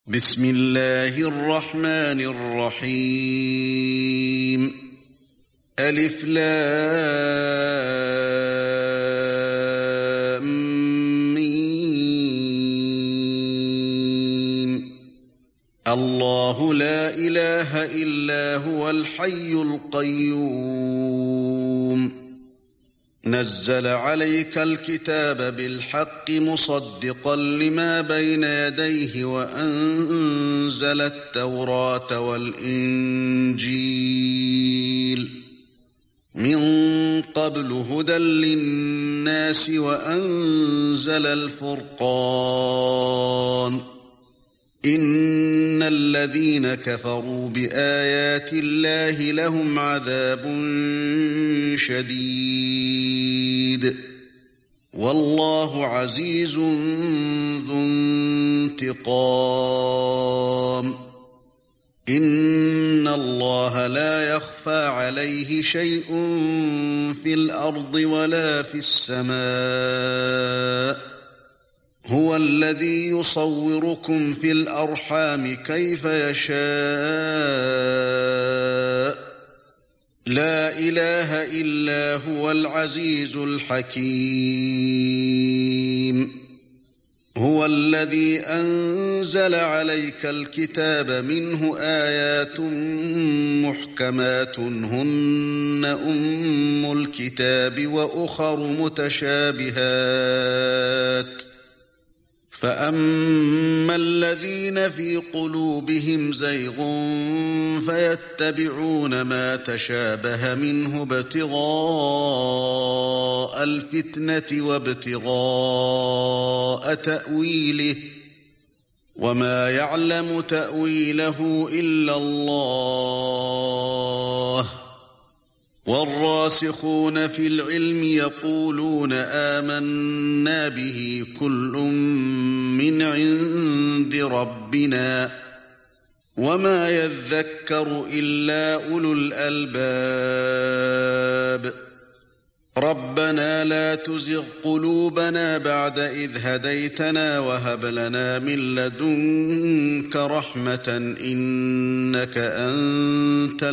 بسم الله الرحمن الرحيم ألف لام ميم الله لا إله إلا هو الحي القيوم نزل عليك الكتاب بالحق مصدقا لما بين يديه وأنزل التوراة والإنجيل من قبل هدى للناس وأنزل الفرقان إن الذين كفروا بآيات الله لهم عذاب شديد والله عزيز ذو انتقام إن الله لا يخفى عليه شيء في الأرض ولا في السماء هو الذي يصوركم في الأرحام كيف يشاء لا إله إلا هو العزيز الحكيم هو الذي أنزل عليك الكتاب منه آيات محكمات هن أم الكتاب وأخر متشابهات فأما الذين في قلوبهم زيغ فيتبعون ما تشابه منه ابتغاء الفتنة وابتغاء تأويله وما يعلم تأويله إلا الله والراسخون في العلم يقولون آمنا به كل من عند ربنا وما يذكر إلا أولو الألباب ربنا لا تزغ قلوبنا بعد إذ هديتنا وهب لنا من لدنك رحمة إنك أنت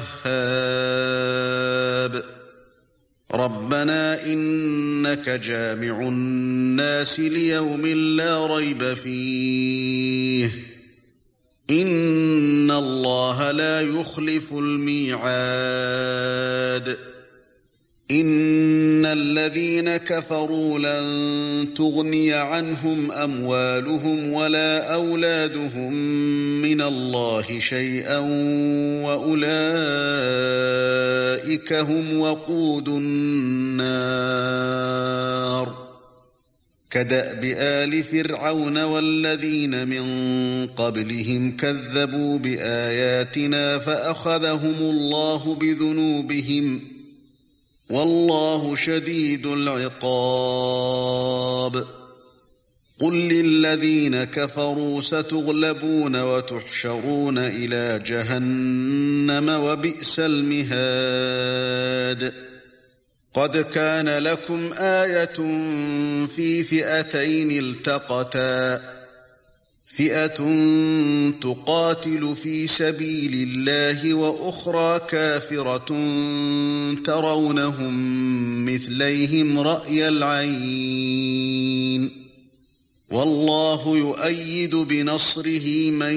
الوهاب ربنا إنك جامع الناس ليوم لا ريب فيه إن الله لا يخلف الميعاد إن الذين كفروا لن تغني عنهم أموالهم ولا أولادهم من الله شيئا وأولئك هم وقود النار كدأب آل فرعون والذين من قبلهم كذبوا بآياتنا فأخذهم الله بذنوبهم والله شديد العقاب قل للذين كفروا ستغلبون وتحشرون إلى جهنم وبئس المهاد قد كان لكم آية في فئتين التقتا فئة تقاتل في سبيل الله وأخرى كافرة ترونهم مثليهم رأي العين والله يؤيد بنصره من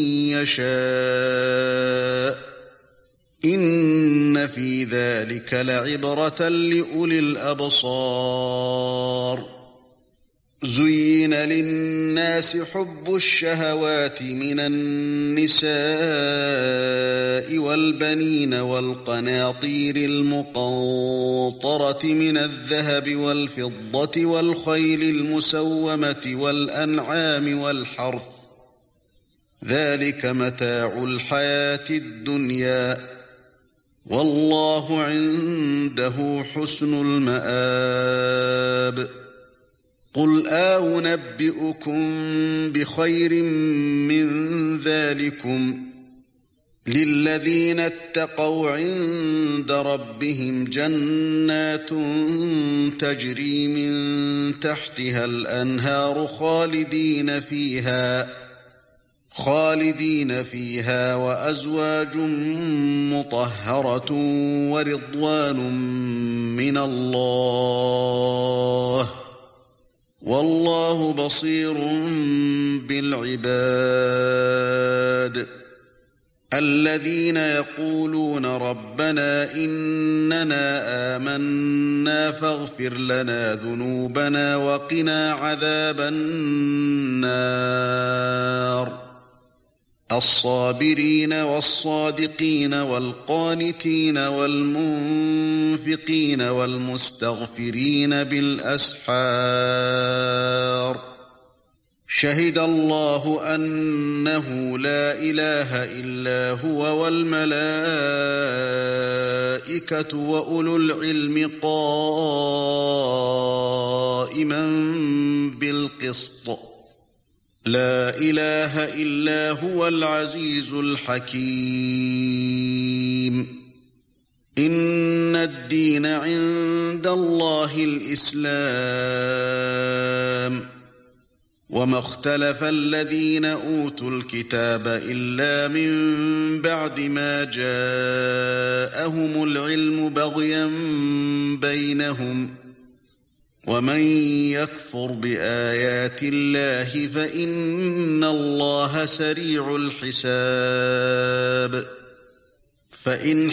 يشاء إن في ذلك لعبرة لأولي الأبصار زين للناس حب الشهوات من النساء والبنين والقناطير المقنطرة من الذهب والفضة والخيل المسومة والأنعام والحرث ذلك متاع الحياة الدنيا والله عنده حسن المآب قل أنبئكم بخير من ذلكم للذين اتقوا عند ربهم جنات تجري من تحتها الأنهار خالدين فيها خالدين فيها وأزواج مطهرة ورضوان من الله والله بصير بالعباد الذين يقولون ربنا إننا آمنا فاغفر لنا ذنوبنا وقنا عذاب النار الصابرين والصادقين والقانتين والمنفقين والمستغفرين بالأسحار شهد الله أنه لا إله إلا هو والملائكة وأولو العلم قائما بالقسط لا إله إلا هو العزيز الحكيم إن الدين عند الله الإسلام وما اختلف الذين أوتوا الكتاب إلا من بعد ما جاءهم العلم بغيا بينهم ومن يكفر بآيات الله فإن الله سريع الحساب فإن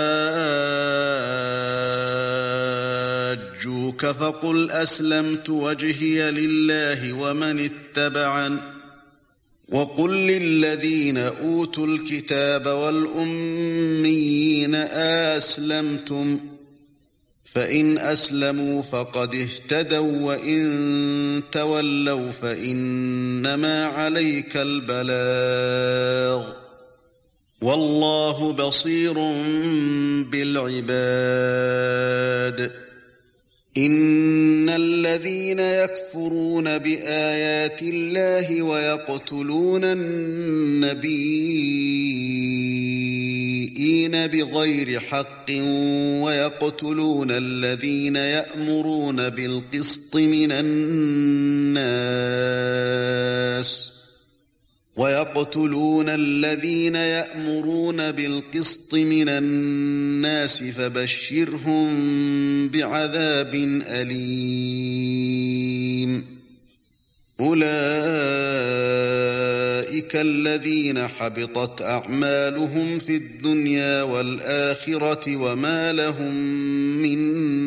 حاجوك فقل أسلمت وجهي لله ومن اتبعن وقل للذين أوتوا الكتاب والأميين أسلمتم فإن أسلموا فقد اهتدوا وإن تولوا فإنما عليك البلاغ والله بصير بالعباد إن الذين يكفرون بآيات الله ويقتلون النبيين بغير حق ويقتلون الذين يأمرون بالقسط من الناس فبشرهم بعذاب أليم أولئك الذين حبطت أعمالهم في الدنيا والآخرة وما لهم من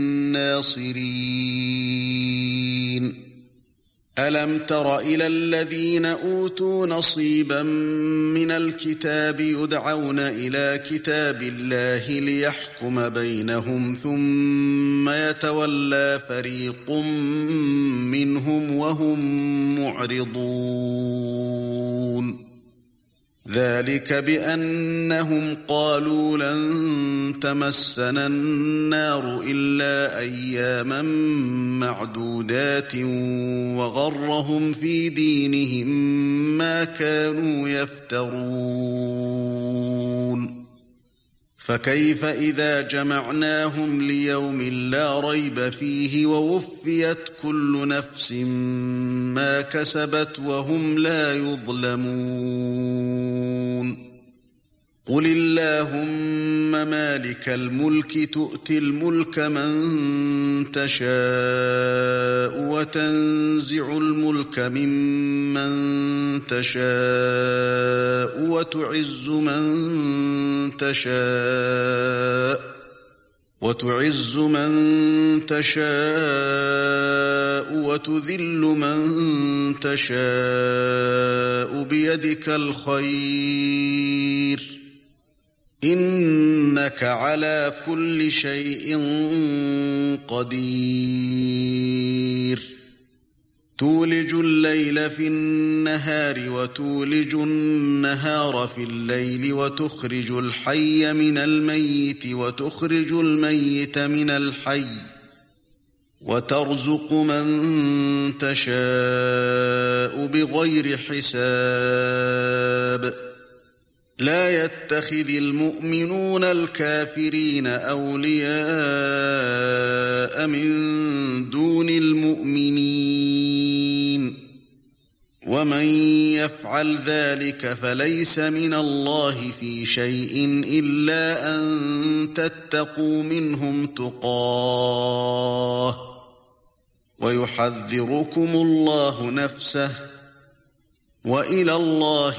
ناصرين ألم تر إلى الذين أوتوا نصيبا من الكتاب يدعون إلى كتاب الله ليحكم بينهم ثم يتولى فريق منهم وهم معرضون ذلك بأنهم قالوا لن تمسنا النار إلا أياما معدودات وغرهم في دينهم ما كانوا يفترون فكيف إذا جمعناهم ليوم لا ريب فيه ووفيت كل نفس ما كسبت وهم لا يظلمون قل اللهم مالك الملك تؤتي الملك من تشاء وتنزع الملك ممن تشاء وتعز من تشاء وتذل من تشاء بيدك الخير إنك على كل شيء قدير تولج الليل في النهار وتولج النهار في الليل وتخرج الحي من الميت وتخرج الميت من الحي وترزق من تشاء بغير حساب لا يتخذ المؤمنون الكافرين أولياء من دون المؤمنين ومن يفعل ذلك فليس من الله في شيء إلا أن تتقوا منهم تقاه ويحذركم الله نفسه وإلى الله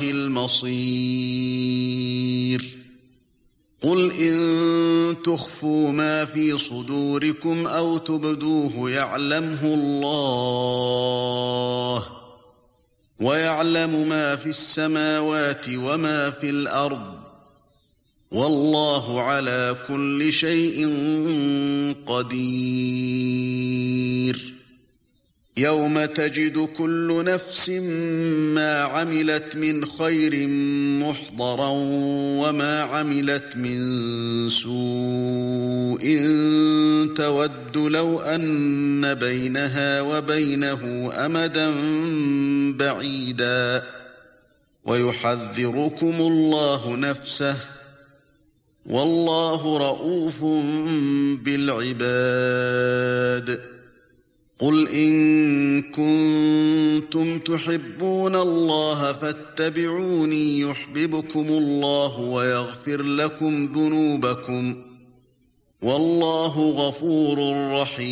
المصير قل إن تخفوا ما في صدوركم أو تبدوه يعلمه الله ويعلم ما في السماوات وما في الأرض والله على كل شيء قدير يوم تجد كل نفس ما عملت من خير محضرا وما عملت من سوء تود لو أن بينها وبينه أمدا بعيدا ويحذركم الله نفسه والله رؤوف بالعباد قل إن كنتم تحبون الله فاتبعوني يحببكم الله ويغفر لكم ذنوبكم والله غفور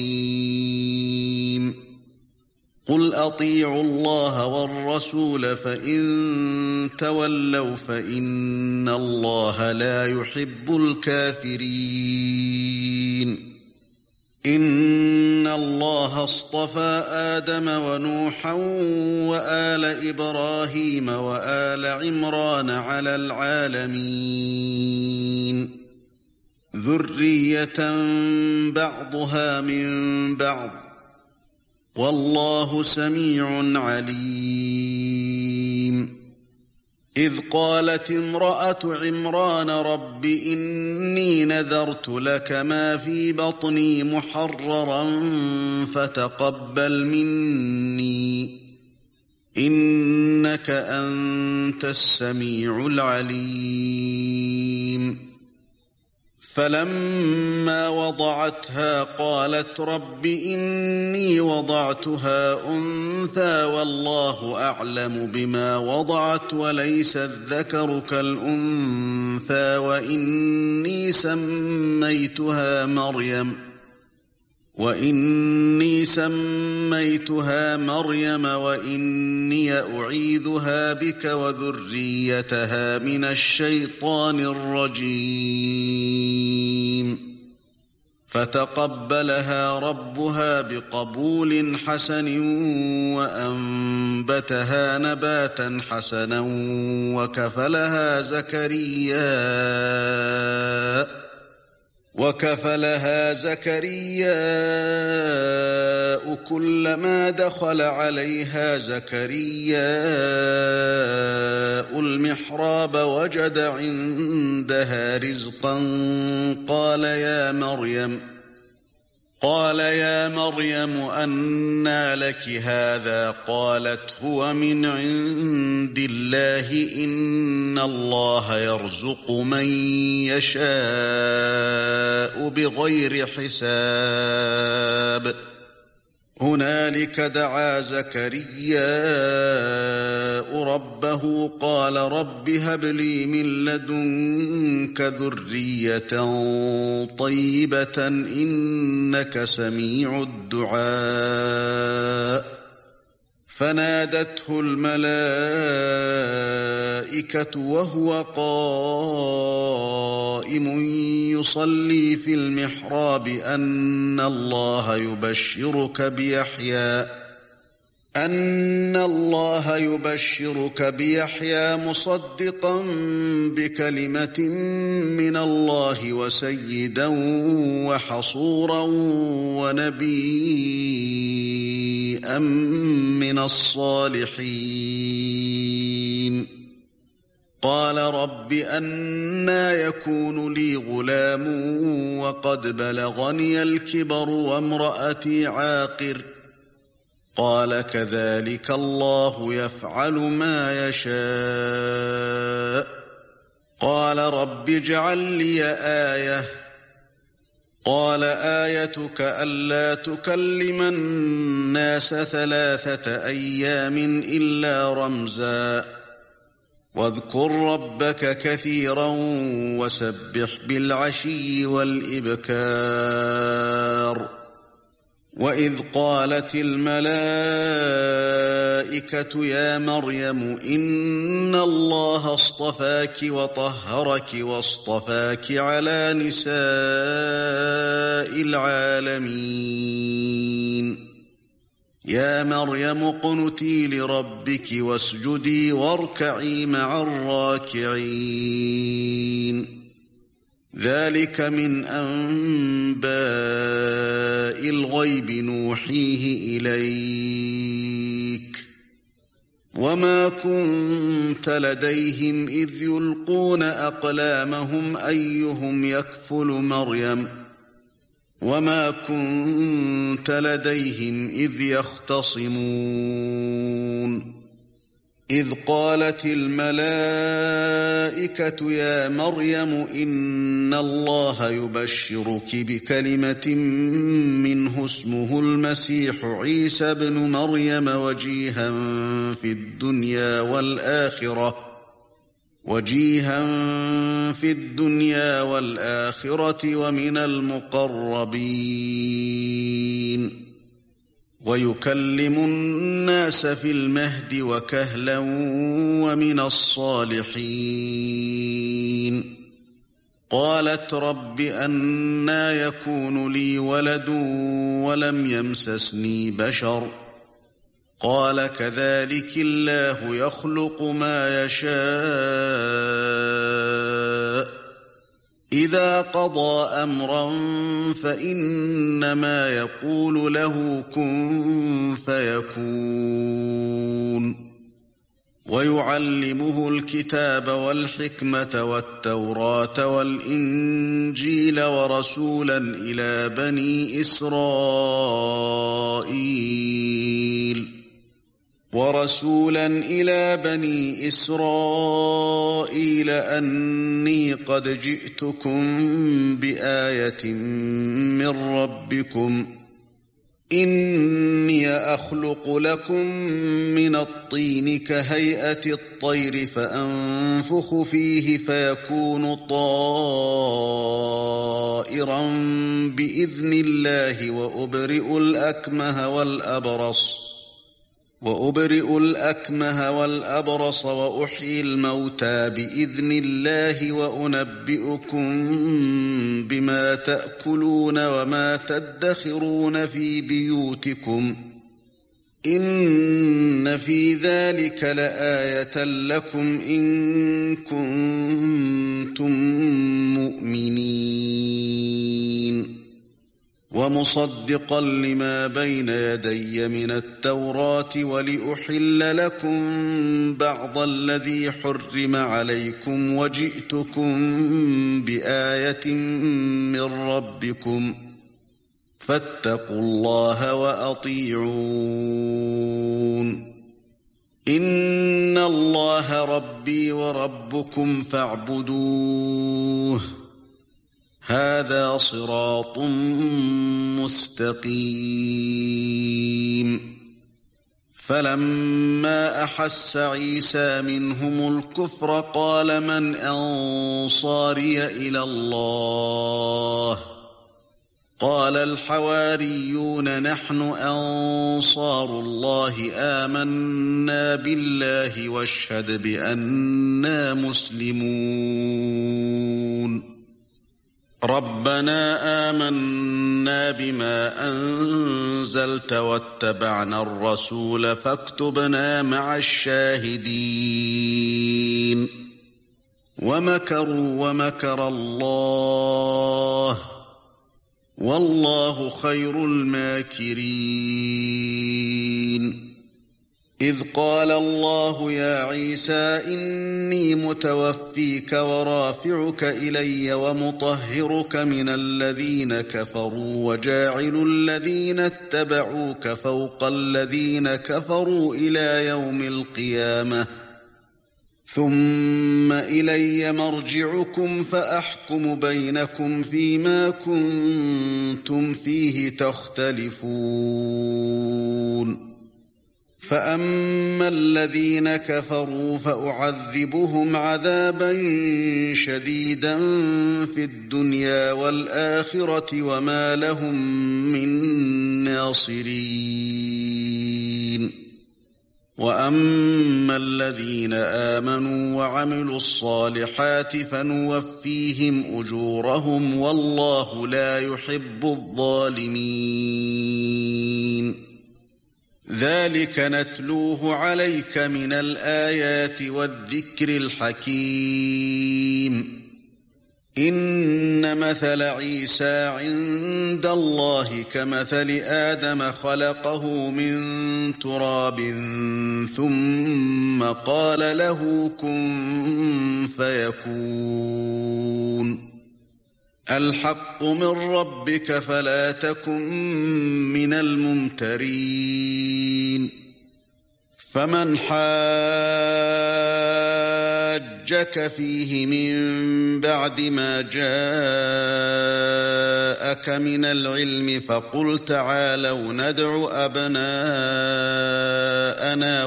رحيم قل أطيعوا الله والرسول فإن تولوا فإن الله لا يحب الكافرين إن الله اصطفى آدم ونوحا وآل إبراهيم وآل عمران على العالمين ذرية بعضها من بعض والله سميع عليم إذ قالت امرأة عمران رب إني نذرت لك ما في بطني محررا فتقبل مني إنك أنت السميع العليم فلما وضعتها قالت رب إني وضعتها أنثى والله أعلم بما وضعت وليس الذكر كالأنثى وإني سميتها مريم وإني أعيذها بك وذريتها من الشيطان الرجيم فتقبلها ربها بقبول حسن وأنبتها نباتا حسنا وكفلها زكرياء كلما دخل عليها زكرياء المحراب وجد عندها رزقا قال يا مريم أنى لك هذا قالت هو من عند الله إن الله يرزق من يشاء بغير حساب هنالك دعا زكرياء ربه قال رب هب لي من لدنك ذرية طيبة إنك سميع الدعاء فنادته الملائكة وهو قائم يصلي في المحراب أن الله يبشرك بيحيى مصدقا بكلمة من الله وسيدا وحصورا ونبيا من الصالحين قال رب أنى يكون لي غلام وقد بلغني الكبر وامرأتي عاقر قال كذلك الله يفعل ما يشاء قال رب اجعل لي آية قال آيتك ألا تكلم الناس 3 أيام إلا رمزا واذكر ربك كثيرا وسبح بالعشي والإبكار وإذ قالت الملائكة يا مريم إن الله اصطفاك وطهرك واصطفاك على نساء العالمين يا مريم اقنتي لربك واسجدي واركعي مع الراكعين ذلك من أنباء الغيب نوحيه إليك وما كنت لديهم إذ يلقون أقلامهم أيهم يكفل مريم وما كنت لديهم إذ يختصمون إذ قالت الملائكة يا مريم إن الله يبشرك بكلمة منه اسمه المسيح عيسى ابن مريم وجيها في الدنيا والآخرة ومن المقربين ويكلم الناس في المهد وكهلا ومن الصالحين قالت رب أنى يكون لي ولد ولم يمسسني بشر قال كذلك الله يخلق ما يشاء إذا قضى أمرا فإنما يقول له كن فيكون ويعلمه الكتاب والحكمة والتوراة والإنجيل ورسولا إلى بني إسرائيل أني قد جئتكم بآية من ربكم إني أخلق لكم من الطين كهيئة الطير فأنفخ فيه فيكون طائرا بإذن الله وأبرئ الأكمه والأبرص وأحيي الموتى بإذن الله وأنبئكم بما تأكلون وما تدخرون في بيوتكم إن في ذلك لآية لكم إن كنتم مؤمنين ومصدقا لما بين يدي من التوراة ولأحل لكم بعض الذي حرم عليكم وجئتكم بآية من ربكم فاتقوا الله وأطيعون إن الله ربي وربكم فاعبدوه هذا صراط مستقيم فلما أحس عيسى منهم الكفر قال من أنصاري إلى الله قال الحواريون نحن أنصار الله آمنا بالله واشهد بأننا مسلمون ربنا آمنا بما أنزلت واتبعنا الرسول فاكتبنا مع الشاهدين ومكروا ومكر الله والله خير الماكرين إذ قال الله يا عيسى إني متوفيك ورافعك إلي ومطهرك من الذين كفروا وجاعل الذين اتبعوك فوق الذين كفروا إلى يوم القيامة ثم ثم إلي مرجعكم فأحكم بينكم فيما كنتم فيه تختلفون فأما الذين كفروا فأعذبهم عذابا شديدا في الدنيا والآخرة وما لهم من ناصرين وأما الذين آمنوا وعملوا الصالحات فنوفيهم أجورهم والله لا يحب الظالمين ذلك نتلوه عليك من الآيات والذكر الحكيم إن مثل عيسى عند الله كمثل آدم خلقه من تراب ثم قال له كن فيكون الحق من ربك فلا تكن من الممترين فمن حاجك فيه من بعد ما جاءك من العلم فقل تعالوا ندع أبناءنا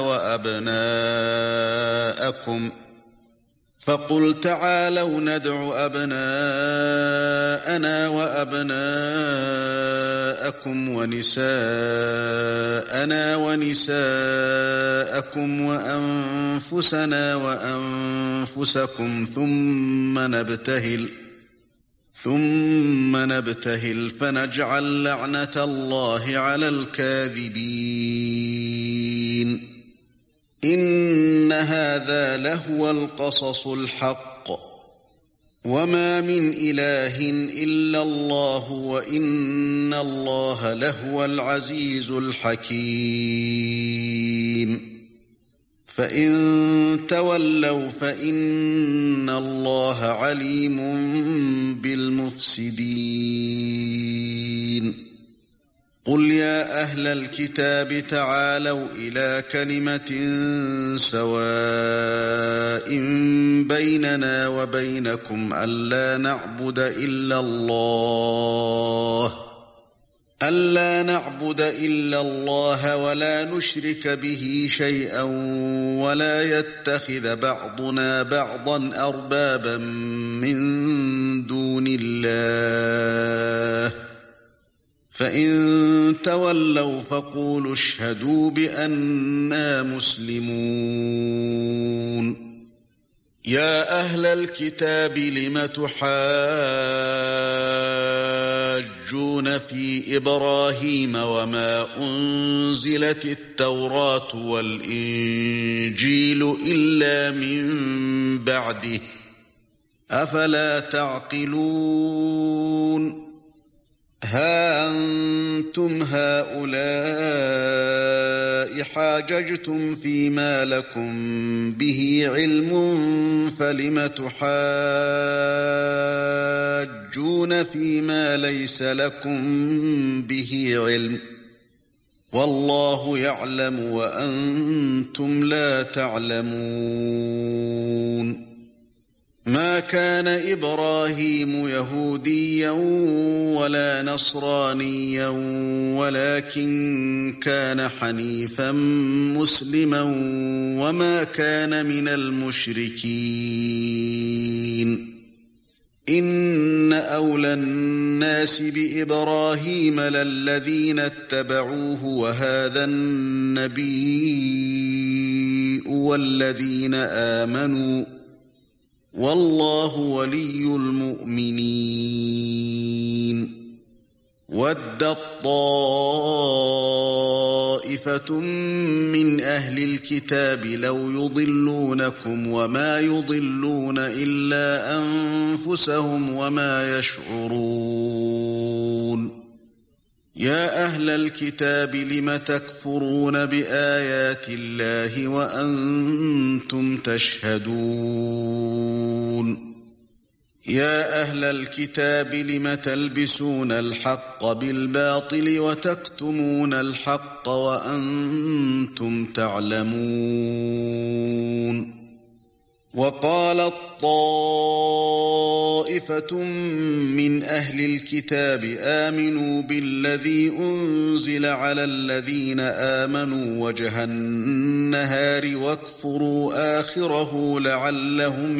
وأبناءكم ونساءنا ونساءكم وأنفسنا وأنفسكم ثم نبتهل فنجعل لعنة الله على الكاذبين إن هذا لهو القصص الحق وما من إله إلا الله وإن الله لهو العزيز الحكيم فإن تولوا فإن الله عليم بالمفسدين قل يا أهل الكتاب تعالوا إلى كلمة سواء بيننا وبينكم ألا نعبد إلا الله ولا نشرك به شيئا ولا يتخذ بعضنا بعضا أربابا من دون الله فإن تولوا فقولوا اشهدوا بأننا مسلمون يا أهل الكتاب لم تحاجون في إبراهيم وما أنزلت التوراة والإنجيل إلا من بعده أفلا تعقلون ها أنتم هؤلاء حاججتم فيما لكم به علم فلم تحاجون فيما ليس لكم به علم والله يعلم وأنتم لا تعلمون ما كان إبراهيم يهوديا ولا نصرانيا ولكن كان حنيفا مسلما وما كان من المشركين إن أولى الناس بإبراهيم للذين اتبعوه وهذا النبي والذين آمنوا والله ولي المؤمنين ودت طائفة من أهل الكتاب لو يضلونكم وما يضلون إلا أنفسهم وما يشعرون يا أهل الكتاب لم تكفرون بآيات الله وأنتم تشهدون يا أهل الكتاب لم تلبسون الحق بالباطل وتكتمون الحق وأنتم تعلمون وقالت طائفة من أهل الكتاب آمنوا بالذي أنزل على الذين آمنوا وجه النهار واكفروا آخره لعلهم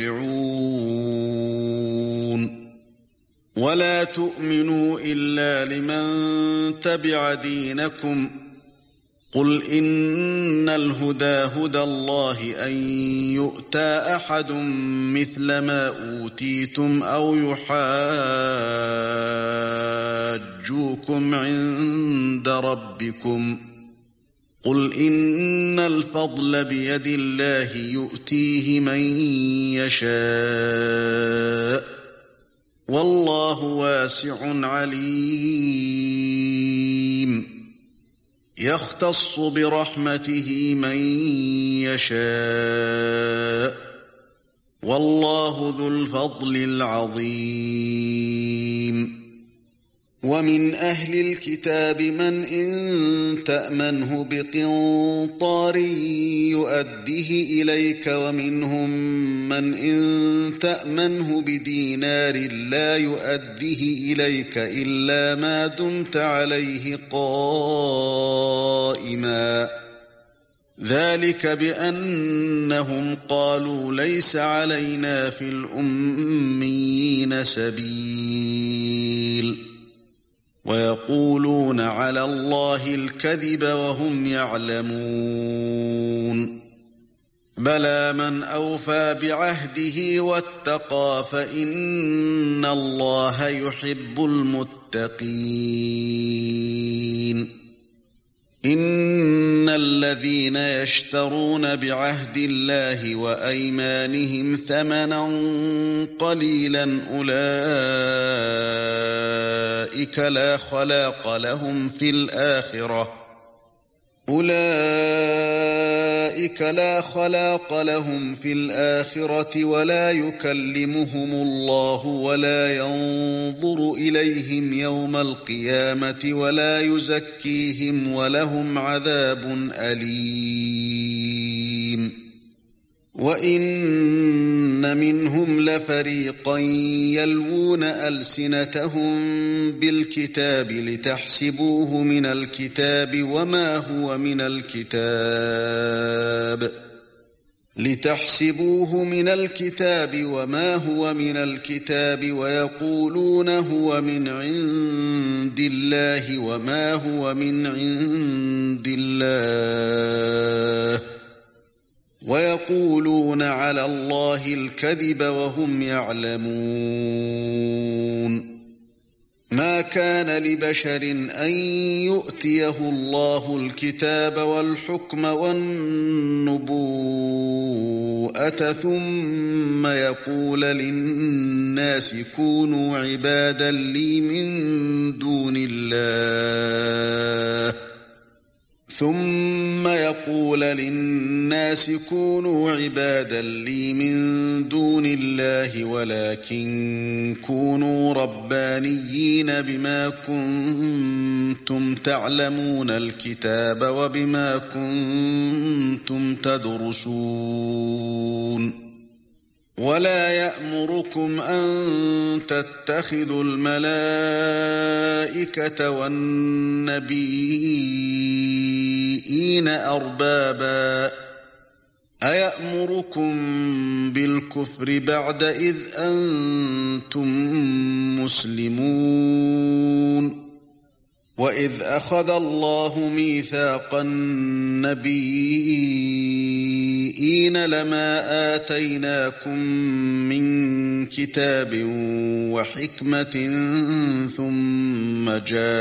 يرجعون ولا تؤمنوا إلا لمن تبع دينكم قل إن الهدى هدى الله أن يؤتى أحد مثل ما أوتيتم أو يحاجوكم عند ربكم قل إن الفضل بيد الله يؤتيه من يشاء والله واسع عليم يختص برحمته من يشاء والله ذو الفضل العظيم ومن أهل الكتاب من إن تأمنه بقنطار يؤديه إليك ومنهم من إن تأمنه بدينار لا يؤديه إليك إلا ما دمت عليه قائما ذلك بأنهم قالوا ليس علينا في الأميين سبيل ويقولون على الله الكذب وهم يعلمون بلى من أوفى بعهده واتقى فإن الله يحب المتقين إن الذين يشترون بعهد الله وأيمانهم ثمنا قليلا أولئك لا خلاق لهم في الآخرة ولا يكلمهم الله ولا ينظر إليهم يوم القيامة ولا يزكيهم ولهم عذاب أليم وإن منهم لفريقا يلوون ألسنتهم بالكتاب لتحسبوه من الكتاب وما هو من الكتاب ويقولون هو من عند الله وما هو من عند الله ويقولون على الله الكذب وهم يعلمون ما كان لبشر أن يؤتيه الله الكتاب والحكم والنبوءة ثم يقول للناس كونوا عبادا لي من دون الله ولكن كونوا ربانيين بما كنتم تعلمون الكتاب وبما كنتم تدرسون ولا يأمركم أن تتخذوا الملائكة والنبيين أربابا أيأمركم بالكفر بعد إذ أنتم مسلمون وإذ أخذ الله ميثاق النبيين لما آتيناكم من كتاب وحكمة ثم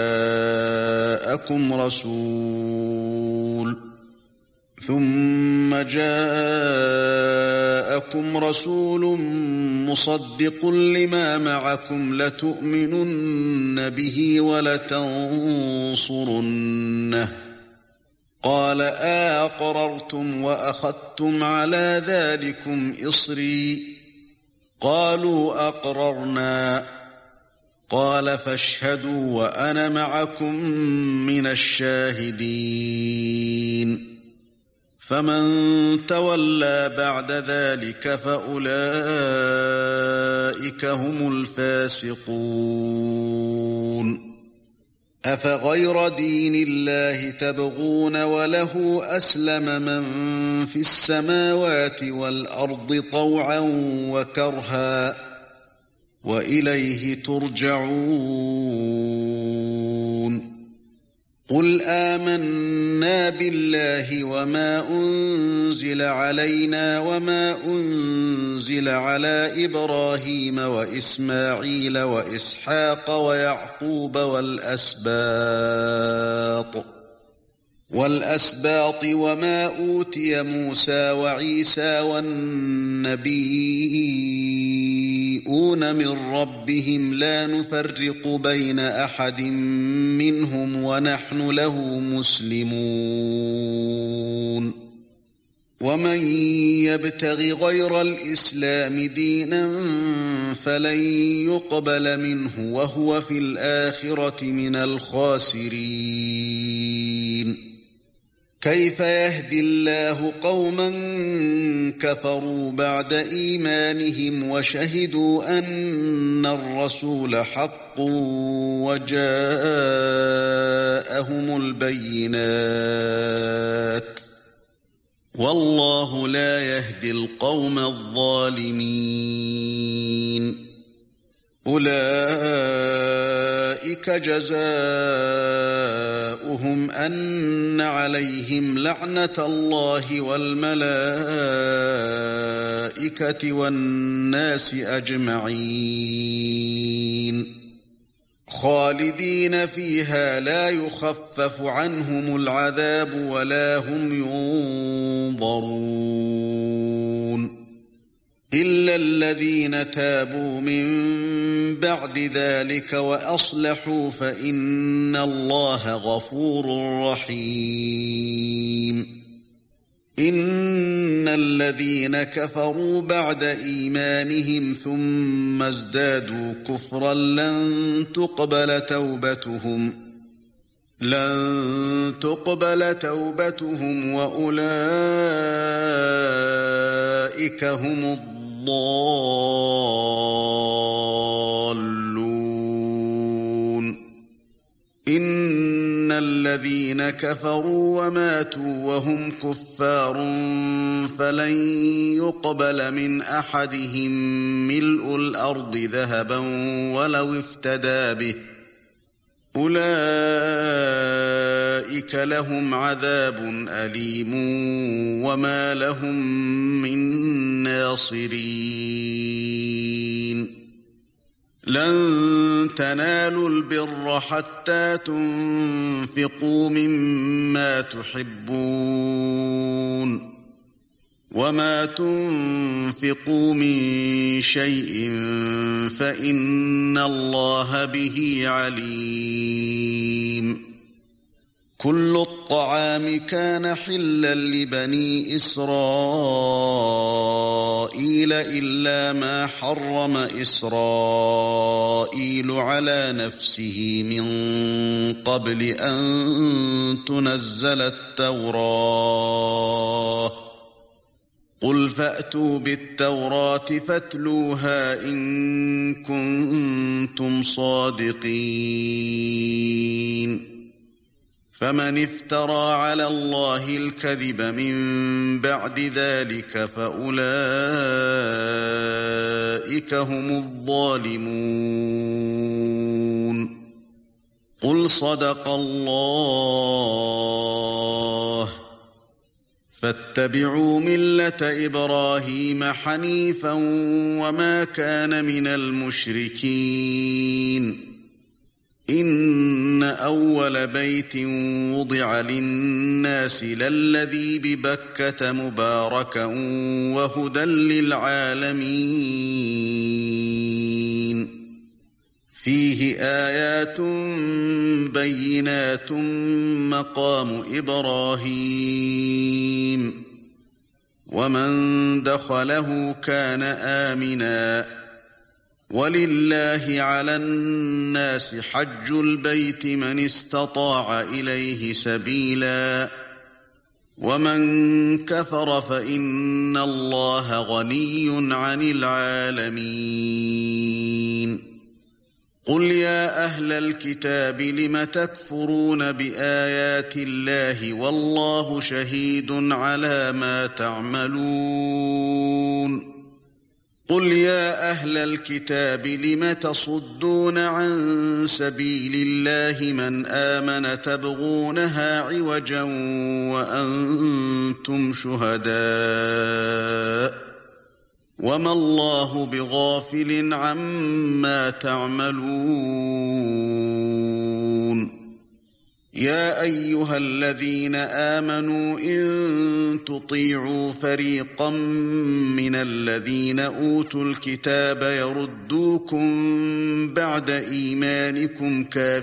جاءكم رسول مصدق لما معكم لتؤمنن به ولتنصرنه قال أأقررتم وأخذتم على ذلكم إصري قالوا أقررنا قال فاشهدوا وأنا معكم من الشاهدين فمن تولى بعد ذلك فأولئك هم الفاسقون أفغير دين الله تبغون وله أسلم من في السماوات والأرض طوعا وكرها وإليه ترجعون قل آمنا بالله وما أنزل علينا وما أنزل على إبراهيم وإسماعيل وإسحاق ويعقوب والأسباط وما أوتي موسى وعيسى والنبيون من ربهم لا نفرق بين أحد منهم ونحن له مسلمون ومن يبتغ غير الإسلام دينا فلن يقبل منه وهو في الآخرة من الخاسرين كيف يهدي الله قوما كفروا بعد إيمانهم وشهدوا أن الرسول حق وجاءهم البينات والله لا يهدي القوم الظالمين أولئك جزاؤهم أن عليهم لعنة الله والملائكة والناس أجمعين خالدين فيها لا يخفف عنهم العذاب ولا هم ينظرون إلا الذين تابوا من بعد ذلك وأصلحوا فإن الله غفور رحيم إن الذين كفروا بعد إيمانهم ثم ازدادوا كفرا لن تقبل توبتهم وأولئك هم الضالون إن الذين كفروا وماتوا وهم كفار فلن يقبل من أحدهم ملء الأرض ذهبا ولو افتدى به أولئك لهم عذاب أليم وما لهم من ناصرين لن تنالوا البر حتى تنفقوا مما تحبون وما تنفقوا من شيء فإن الله به عليم كل الطعام كان حلا لبني إسرائيل إلا ما حرم إسرائيل على نفسه من قبل أن تنزل التوراة قل فأتوا بالتوراة فاتلوها إن كنتم صادقين فمن افترى على الله الكذب من بعد ذلك فأولئك هم الظالمون قل صدق الله فاتبعوا ملة إبراهيم حنيفا وما كان من المشركين إن أول بيت وضع للناس للذي ببكة مباركا وهدى للعالمين فيه آيات بينات مقام إبراهيم ومن دخله كان آمنا ولله على الناس حج البيت من استطاع إليه سبيلا ومن كفر فإن الله غني عن العالمين قل يا أهل الكتاب لم تكفرون بآيات الله والله شهيد على ما تعملون قل يا أهل الكتاب لم تصدون عن سبيل الله من آمن تبغونها عوجا وأنتم شهداء وما الله بغافل عما تعملون يا أيها الذين آمنوا إن تطيعوا فريقا من الذين أوتوا الكتاب يردوكم بعد إيمانكم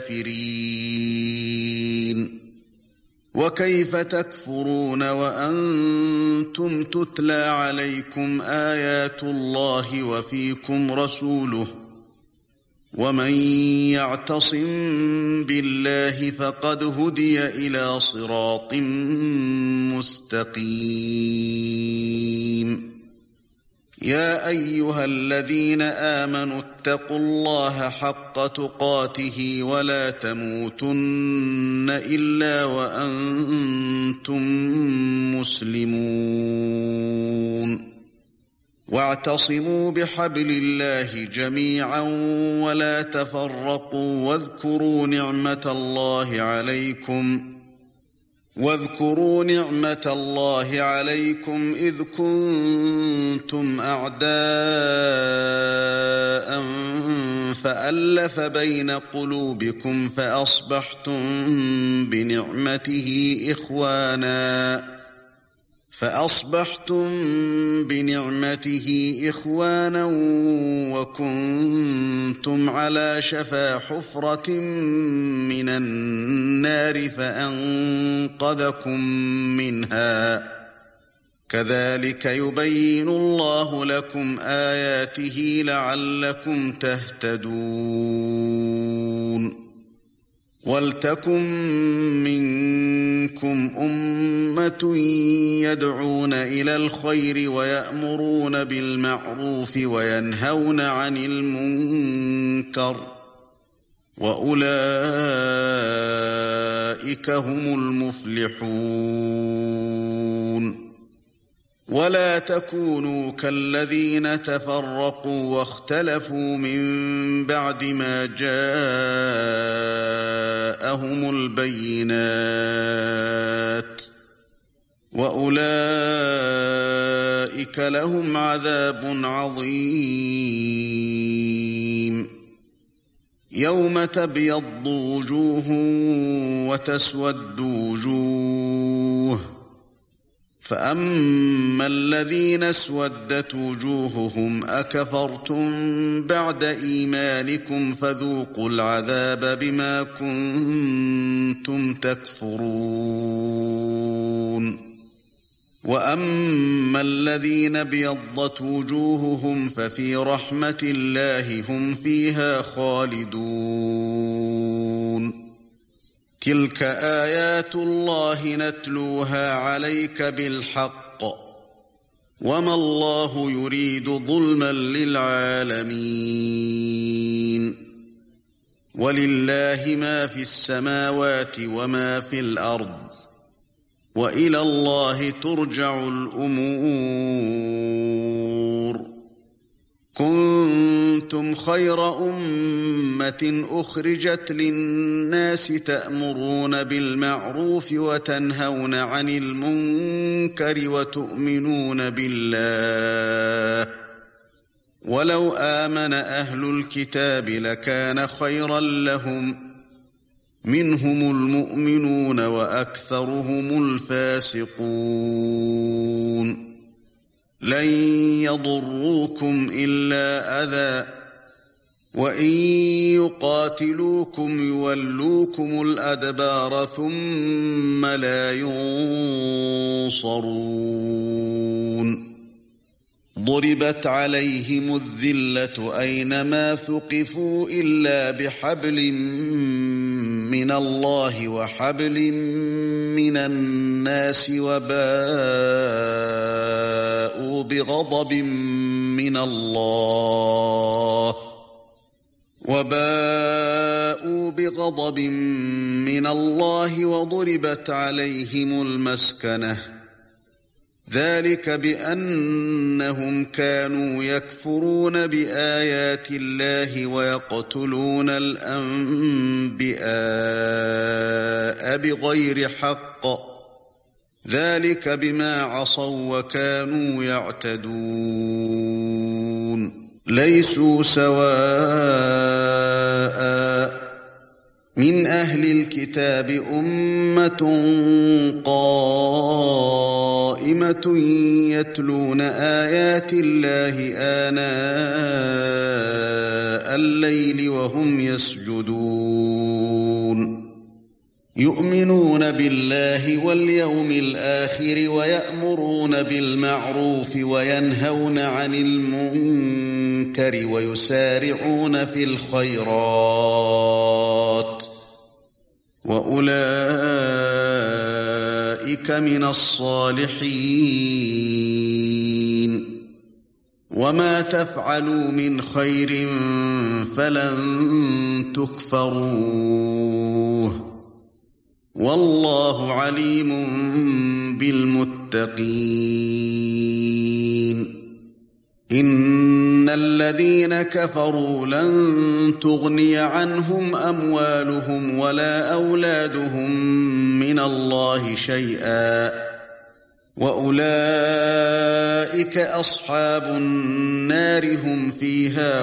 كافرين وكيف تكفرون وأنتم تتلى عليكم آيات الله وفيكم رسوله ومن يعتصم بالله فقد هدي إلى صراط مستقيم يا أيها الذين آمنوا اتقوا الله حق تقاته ولا تموتن إلا وأنتم مسلمون واعتصموا بحبل الله جميعا ولا تفرقوا واذكروا نعمة الله عليكم إذ كنتم أعداء فألف بين قلوبكم فأصبحتم بنعمته إخوانا وكنتم على شفا حفرة من النار فأنقذكم منها كذلك يبين الله لكم آياته لعلكم تهتدون وَلْتَكُن مِّنكُمْ أُمَّةٌ يَدْعُونَ إِلَى الْخَيْرِ وَيَأْمُرُونَ بِالْمَعْرُوفِ وَيَنْهَوْنَ عَنِ الْمُنكَرِ وَأُولَئِكَ هُمُ الْمُفْلِحُونَ وَلَا تَكُونُوا كَالَّذِينَ تَفَرَّقُوا وَاخْتَلَفُوا مِن بَعْدِ مَا جَاءَهُمُ الْبَيِّنَاتُ وَأُولَئِكَ لَهُمْ عَذَابٌ عَظِيمٌ يَوْمَ تَبْيَضُّ وُجُوهٌ وَتَسْوَدُّ وُجُوهٌ فَأَمَّا الَّذِينَ اسْوَدَّتْ وُجُوهُهُمْ أَكَفَرْتُمْ بَعْدَ إِيمَانِكُمْ فَذُوقُوا الْعَذَابَ بِمَا كُنتُمْ تَكْفُرُونَ وَأَمَّا الَّذِينَ ابْيَضَّتْ وُجُوهُهُمْ فَفِي رَحْمَةِ اللَّهِ هُمْ فِيهَا خَالِدُونَ تِلْكَ آيَاتُ اللَّهِ نَتْلُوهَا عَلَيْكَ بِالْحَقِّ وَمَا اللَّهُ يُرِيدُ ظُلْمًا لِلْعَالَمِينَ وَلِلَّهِ مَا فِي السَّمَاوَاتِ وَمَا فِي الْأَرْضِ وَإِلَى اللَّهِ تُرْجَعُ الْأُمُورُ كُنتُمْ خَيْرَ أُمَّةٍ أُخْرِجَتْ لِلنَّاسِ تَأْمُرُونَ بِالْمَعْرُوفِ وَتَنْهَوْنَ عَنِ الْمُنكَرِ وَتُؤْمِنُونَ بِاللَّهِ وَلَوْ آمَنَ أَهْلُ الْكِتَابِ لَكَانَ خَيْرًا لَّهُمْ مِنْهُمُ الْمُؤْمِنُونَ وَأَكْثَرُهُمُ الْفَاسِقُونَ لَن يَضُرُّوكُمْ إِلَّا أَذًى وَإِن يُقَاتِلُوكُمْ يُوَلُّوكُمُ الْأَدْبَارَ ثُمَّ لَا يُنصَرُونَ ضُرِبَتْ عَلَيْهِمُ الذِّلَّةُ أَيْنَمَا ثُقِفُوا إِلَّا بِحَبْلٍ من الله وحبل من الناس وباءوا بغضب من الله وضربت عليهم المسكنة ذلك بأنهم كانوا يكفرون بآيات الله ويقتلون الأنبياء بغير حق ذلك بما عصوا وكانوا يعتدون ليسوا سواء من أهل الكتاب أمة قائمة يتلون آيات الله آناء الليل وهم يسجدون يؤمنون بالله واليوم الآخر ويأمرون بالمعروف وينهون عن المنكر ويسارعون في الخيرات وأولئك من الصالحين وما تفعلوا من خير فلن تكفروه والله عليم بالمتقين إن الذين كفروا لن تغني عنهم أموالهم ولا أولادهم من الله شيئا وأولئك أصحاب النار هم فيها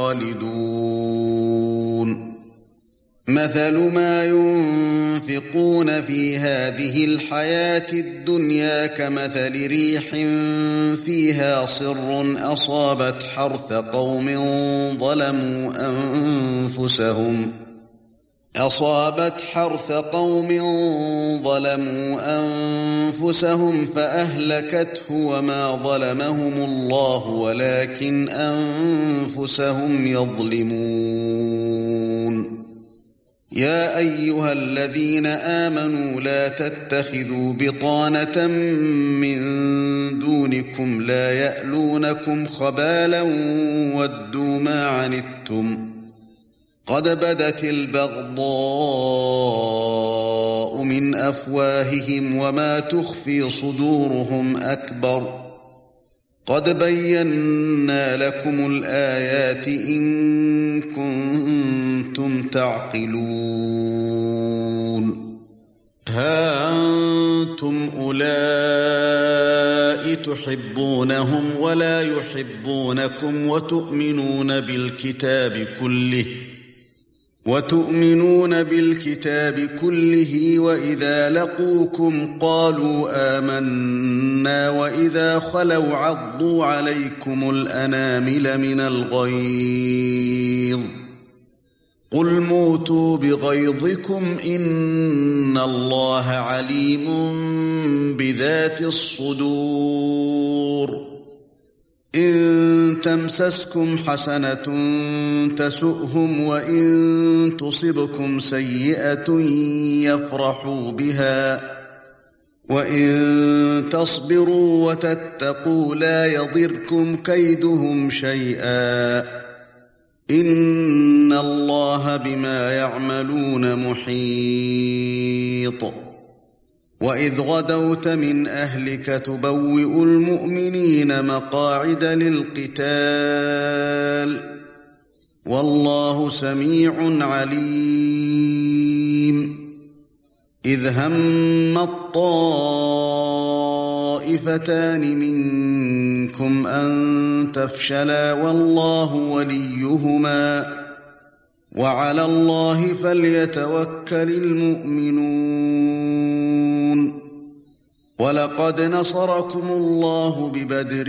خالدون مثل ما ينفقون في هذه الحياة الدنيا كمثل ريح فيها صر أصابت حرث قوم ظلموا أنفسهم فأهلكته وما ظلمهم الله ولكن أنفسهم يظلمون يا أيها الذين آمنوا لا تتخذوا بطانة من دونكم لا يألونكم خبالا ودوا ما عنتم قد بدت البغضاء من أفواههم وما تخفي صدورهم أكبر قد بينا لكم الآيات إن كنتم تعقلون ها أنتم أولئك تحبونهم ولا يحبونكم وتؤمنون بالكتاب كله وإذا لقوكم قالوا آمنا وإذا خلوا عضوا عليكم الأنامل من الغيظ قل موتوا بغيظكم إن الله عليم بذات الصدور إن تمسسكم حسنة تسؤهم وإن تصبكم سيئة يفرحوا بها وإن تصبروا وتتقوا لا يضركم كيدهم شيئا إن الله بما يعملون محيط وإذ غدوت من أهلك تبوئ المؤمنين مقاعد للقتال والله سميع عليم إذ هم الطائفتان منكم أن تفشلا والله وليهما وعلى الله فليتوكل المؤمنون ولقد نصركم الله ببدر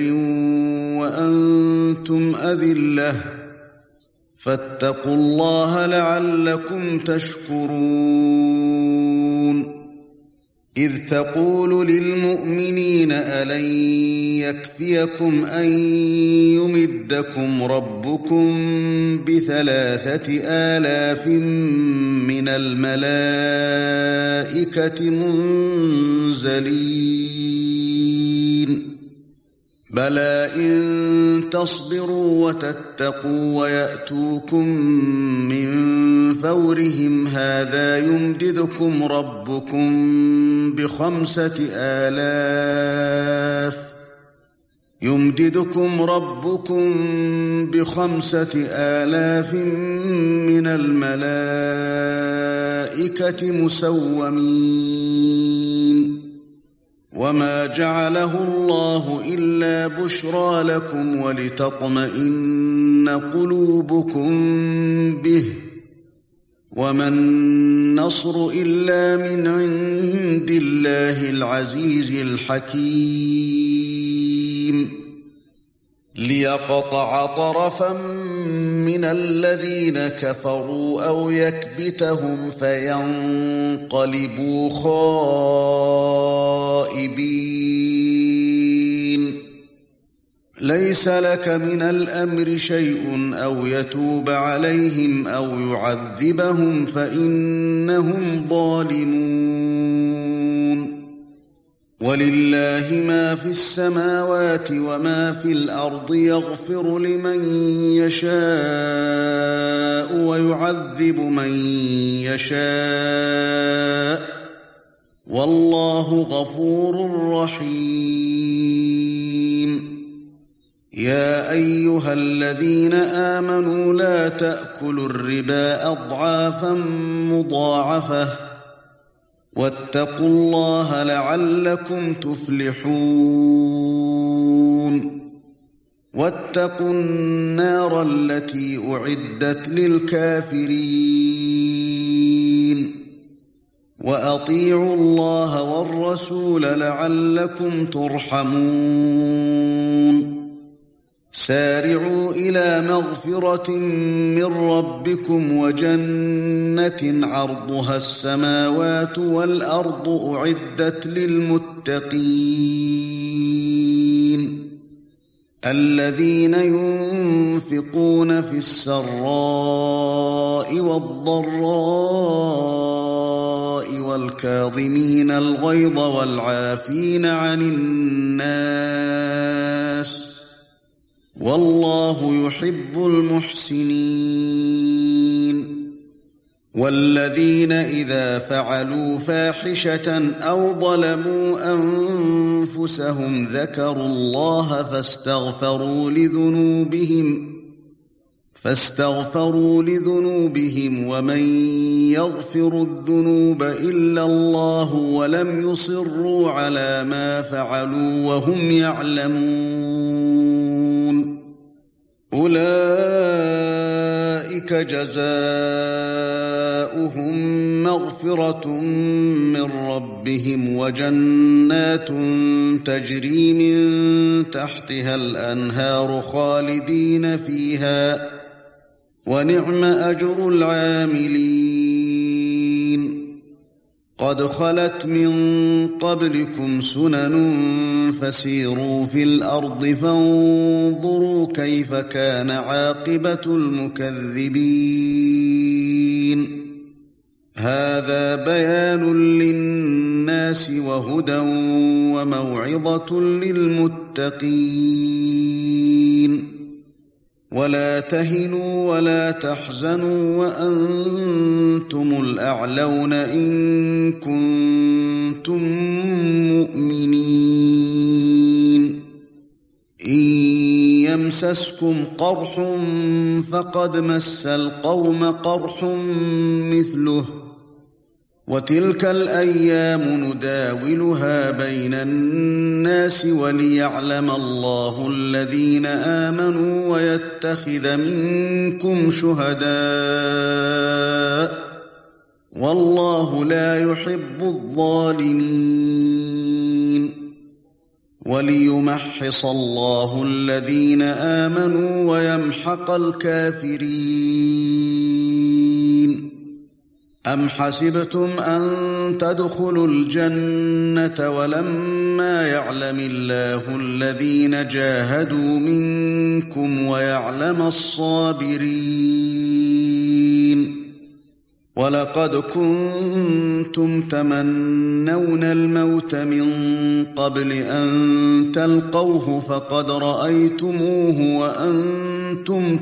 وأنتم أذلة فاتقوا الله لعلكم تشكرون إذ تقول للمؤمنين ألن يكفيكم أن يمدكم ربكم ب3,000 من الملائكة منزلين بلى إن تصبروا وتتقوا ويأتوكم من فورهم هذا يمددكم ربكم ب5,000 من الملائكة مسومين وما جعله الله إلا بشرى لكم ولتطمئن قلوبكم به وما النصر إلا من عند الله العزيز الحكيم ليقطع طرفا من الذين كفروا أو يكبتهم فينقلبوا خائبين ليس لك من الأمر شيء أو يتوب عليهم أو يعذبهم فإنهم ظالمون ولله ما في السماوات وما في الأرض يغفر لمن يشاء ويعذب من يشاء والله غفور رحيم يا أيها الذين آمنوا لا تأكلوا الربا أضعافا مضاعفة واتقوا الله لعلكم تفلحون واتقوا النار التي أعدت للكافرين وأطيعوا الله والرسول لعلكم ترحمون سارعوا إلى مغفرة من ربكم وجنة عرضها السماوات والأرض أعدت للمتقين الذين ينفقون في السراء والضراء والكاظمين الغيظ والعافين عن الناس والله يحب المحسنين والذين إذا فعلوا فاحشة أو ظلموا أنفسهم ذكروا الله فاستغفروا لذنوبهم ومن يغفر الذنوب إلا الله ولم يصروا على ما فعلوا وهم يعلمون أولئك جزاؤهم مغفرة من ربهم وجنات تجري من تحتها الأنهار خالدين فيها ونعم أجر العاملين قد خلت من قبلكم سنن فسيروا في الأرض فانظروا كيف كان عاقبة المكذبين هذا بيان للناس وهدى وموعظة للمتقين ولا تهنوا ولا تحزنوا وأنتم الأعلون إن كنتم مؤمنين إن يمسسكم قرح فقد مس القوم قرح مثله وتلك الأيام نداولها بين الناس وليعلم الله الذين آمنوا ويتخذ منكم شهداء والله لا يحب الظالمين وليمحص الله الذين آمنوا ويمحق الكافرين أَمْ حَسِبْتُمْ أَن تَدْخُلُوا الْجَنَّةَ وَلَمَّا يَعْلَمِ اللَّهُ الَّذِينَ جَاهَدُوا مِنكُمْ وَيَعْلَمَ الصَّابِرِينَ وَلَقَدْ كُنتُمْ تَمَنَّوْنَ الْمَوْتَ مِنْ قَبْلِ أَنْ تَلْقَوْهُ فَقَدْ رَأَيْتُمُوهُ وَأَنْتُمْ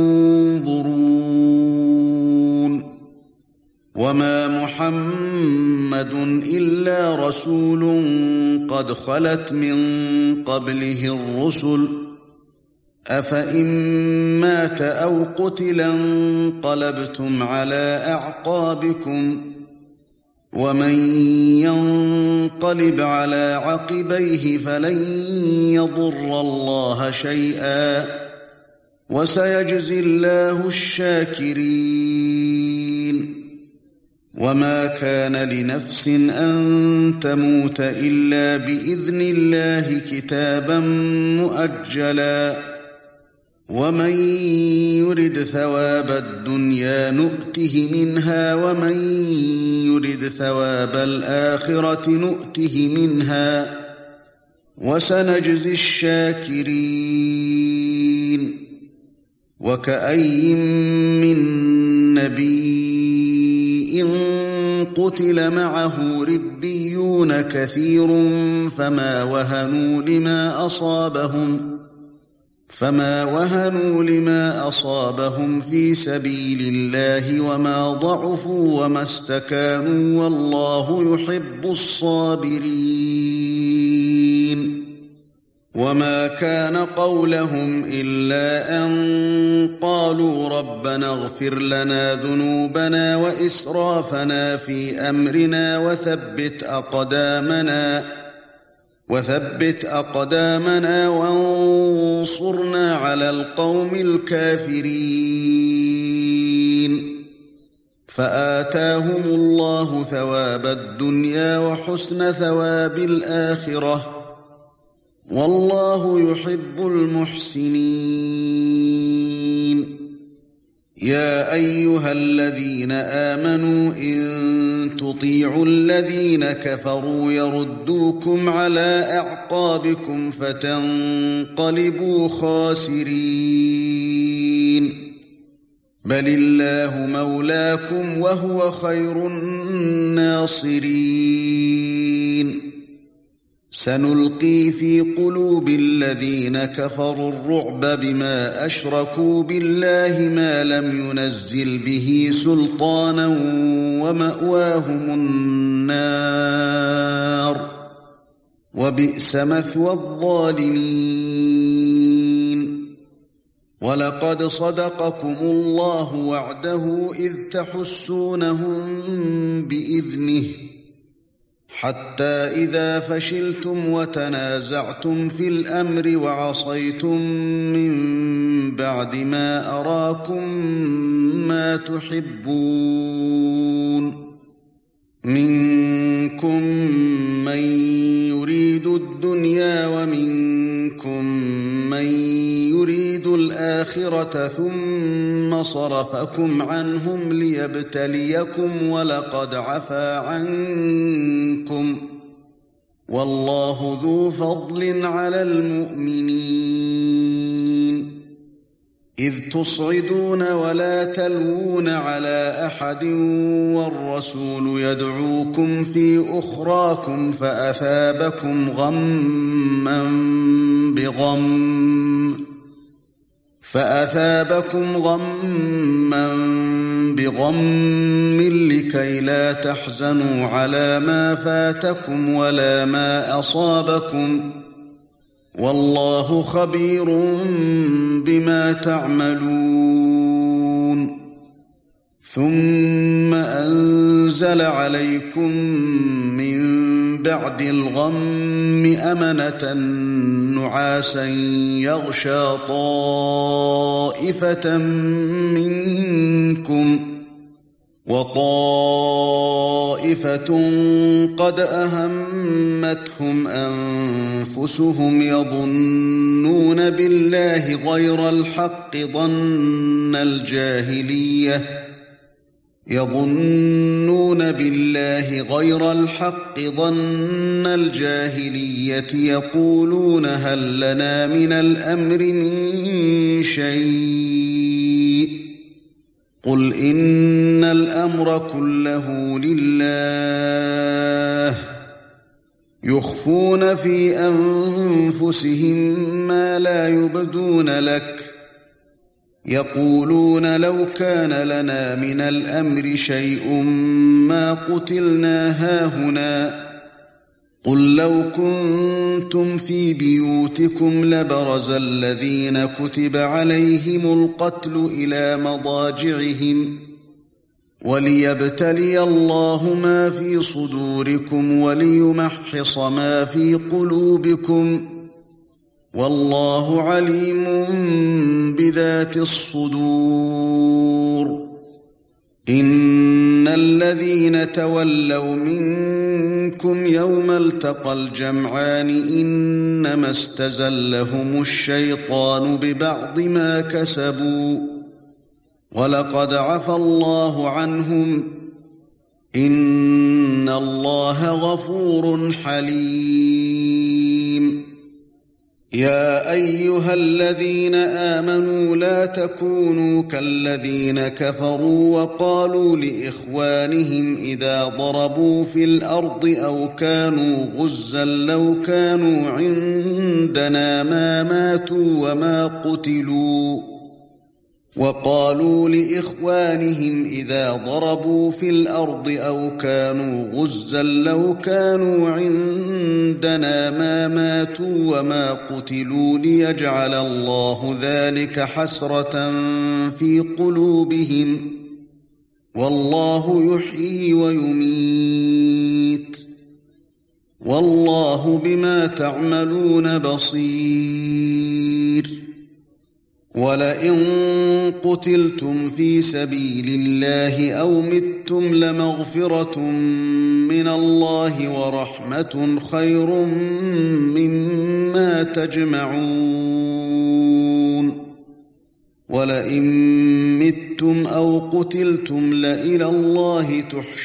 تَنْظُرُونَ وَمَا مُحَمَّدٌ إِلَّا رَسُولٌ قَدْ خَلَتْ مِنْ قَبْلِهِ الرُّسُلُ أَفَإِن مَّاتَ أَوْ قُتِلَ انقَلَبْتُمْ عَلَى أَعْقَابِكُمْ وَمَن يَنقَلِبْ عَلَى عَقِبَيْهِ فَلَن يَضُرَّ اللَّهَ شَيْئًا وَسَيَجْزِي اللَّهُ الشَّاكِرِينَ وَمَا كَانَ لِنَفْسٍ أَن تَمُوتَ إِلَّا بِإِذْنِ الله كِتَابًا مُؤَجَّلًا وَمَن يُرِدْ ثَوَابَ الدُّنْيَا نُؤْتِهِ مِنْهَا وَمَن يُرِدْ ثَوَابَ الْآخِرَةِ نُؤْتِهِ مِنْهَا وَسَنَجْزِي الشَّاكِرِينَ وَكَأَيٍّن مِّن نَّبِيٍّ قُتِلَ مَعَهُ رِبِّيُّونَ كَثِيرٌ فَمَا وَهَنُوا لِمَا أَصَابَهُمْ فِي سَبِيلِ اللَّهِ وَمَا ضَعُفُوا وَمَا اسْتَكَانُوا وَاللَّهُ يُحِبُّ الصَّابِرِينَ وَمَا كَانَ قَوْلَهُمْ إِلَّا أَن قَالُوا رَبَّنَا اغْفِرْ لَنَا ذُنُوبَنَا وَإِسْرَافَنَا فِي أَمْرِنَا وَثَبِّتْ أَقْدَامَنَا وَانصُرْنَا عَلَى الْقَوْمِ الْكَافِرِينَ فَآتَاهُمُ اللَّهُ ثَوَابَ الدُّنْيَا وَحُسْنَ ثَوَابِ الْآخِرَةِ وَاللَّهُ يُحِبُّ الْمُحْسِنِينَ يَا أَيُّهَا الَّذِينَ آمَنُوا إِن تُطِيعُوا الَّذِينَ كَفَرُوا يَرُدُّوكُمْ عَلَى أَعْقَابِكُمْ فَتَنقَلِبُوا خَاسِرِينَ بَلِ اللَّهُ مَوْلَاكُمْ وَهُوَ خَيْرُ النَّاصِرِينَ سَنُلْقِي فِي قُلُوبِ الَّذِينَ كَفَرُوا الرُّعْبَ بِمَا أَشْرَكُوا بِاللَّهِ مَا لَمْ يُنَزِّلْ بِهِ سُلْطَانًا وَمَأْوَاهُمُ النَّارُ وَبِئْسَ مَثْوَى الظَّالِمِينَ وَلَقَدْ صَدَقَكُمُ اللَّهُ وَعْدَهُ إِذْ تَحُسُّونَهُم بِإِذْنِهِ حَتَّى إِذَا فَشِلْتُمْ وَتَنَازَعْتُمْ فِي الْأَمْرِ وَعَصَيْتُمْ مِنْ بَعْدِ مَا أَرَاكُمْ مَا تُحِبُّونَ مِنْكُمْ مَنْ يُرِيدُ الدُّنْيَا وَمِنْكُمْ مَنْ يُرِيدُ الْآخِرَةَ ثُمَّ صَرَفَكُمْ عَنْهُمْ لِيَبْتَلِيَكُمْ وَلَقَدْ عَفَا عَنْكُمْ وَاللَّهُ ذُو فَضْلٍ عَلَى الْمُؤْمِنِينَ إِذْ تُصْعِدُونَ وَلَا تَلْوُونَ عَلَى أَحَدٍ وَالرَّسُولُ يَدْعُوكُمْ فِي أُخْرَاكُمْ فَأَثَابَكُمْ غَمًّا بِغَمٍّ لِكَيْ لَا تَحْزَنُوا عَلَى مَا فَاتَكُمْ وَلَا مَا أَصَابَكُمْ وَاللَّهُ خَبِيرٌ بِمَا تَعْمَلُونَ ثُمَّ أَنزَلَ عَلَيْكُم مِّن بَعْدِ الْغَمِّ أَمَنَةً نُعَاسًا يَغْشَىٰ طَائِفَةً مِّنكُمْ وَطَائِفَةٌ قَدْ أَهَمَّتْهُمْ أَنفُسُهُمْ يَظُنُّونَ بِاللَّهِ غَيْرَ الْحَقِّ ظَنَّ الْجَاهِلِيَّةِ يظنون بالله غير الحق ظن الجاهلية يقولون هل لنا من الأمر من شيء قل إن الأمر كله لله يخفون في أنفسهم ما لا يبدون لك يقولون لو كان لنا من الأمر شيء ما قتلنا هاهنا قل لو كنتم في بيوتكم لبرز الذين كتب عليهم القتل إلى مضاجعهم وليبتلي الله ما في صدوركم وليمحص ما في قلوبكم والله عليم بذات الصدور إن الذين تولوا منكم يوم التقى الجمعان إنما استزلهم الشيطان ببعض ما كسبوا ولقد عفى الله عنهم إن الله غفور حليم يا أيها الذين آمنوا لا تكونوا كالذين كفروا وقالوا لإخوانهم إذا ضربوا في الأرض أو كانوا غزا لو كانوا عندنا ما ماتوا وما قتلوا وقالوا لإخوانهم إذا ضربوا في الأرض أو كانوا غزا لو كانوا عندنا ما ماتوا وما قتلوا ليجعل الله ذلك حسرة في قلوبهم والله يحيي ويميت والله بما تعملون بصير ولئن قتلتم في سبيل الله أو متم لمغفرة من الله ورحمة خير مما تجمعون ولئن متم أو قتلتم لإلى الله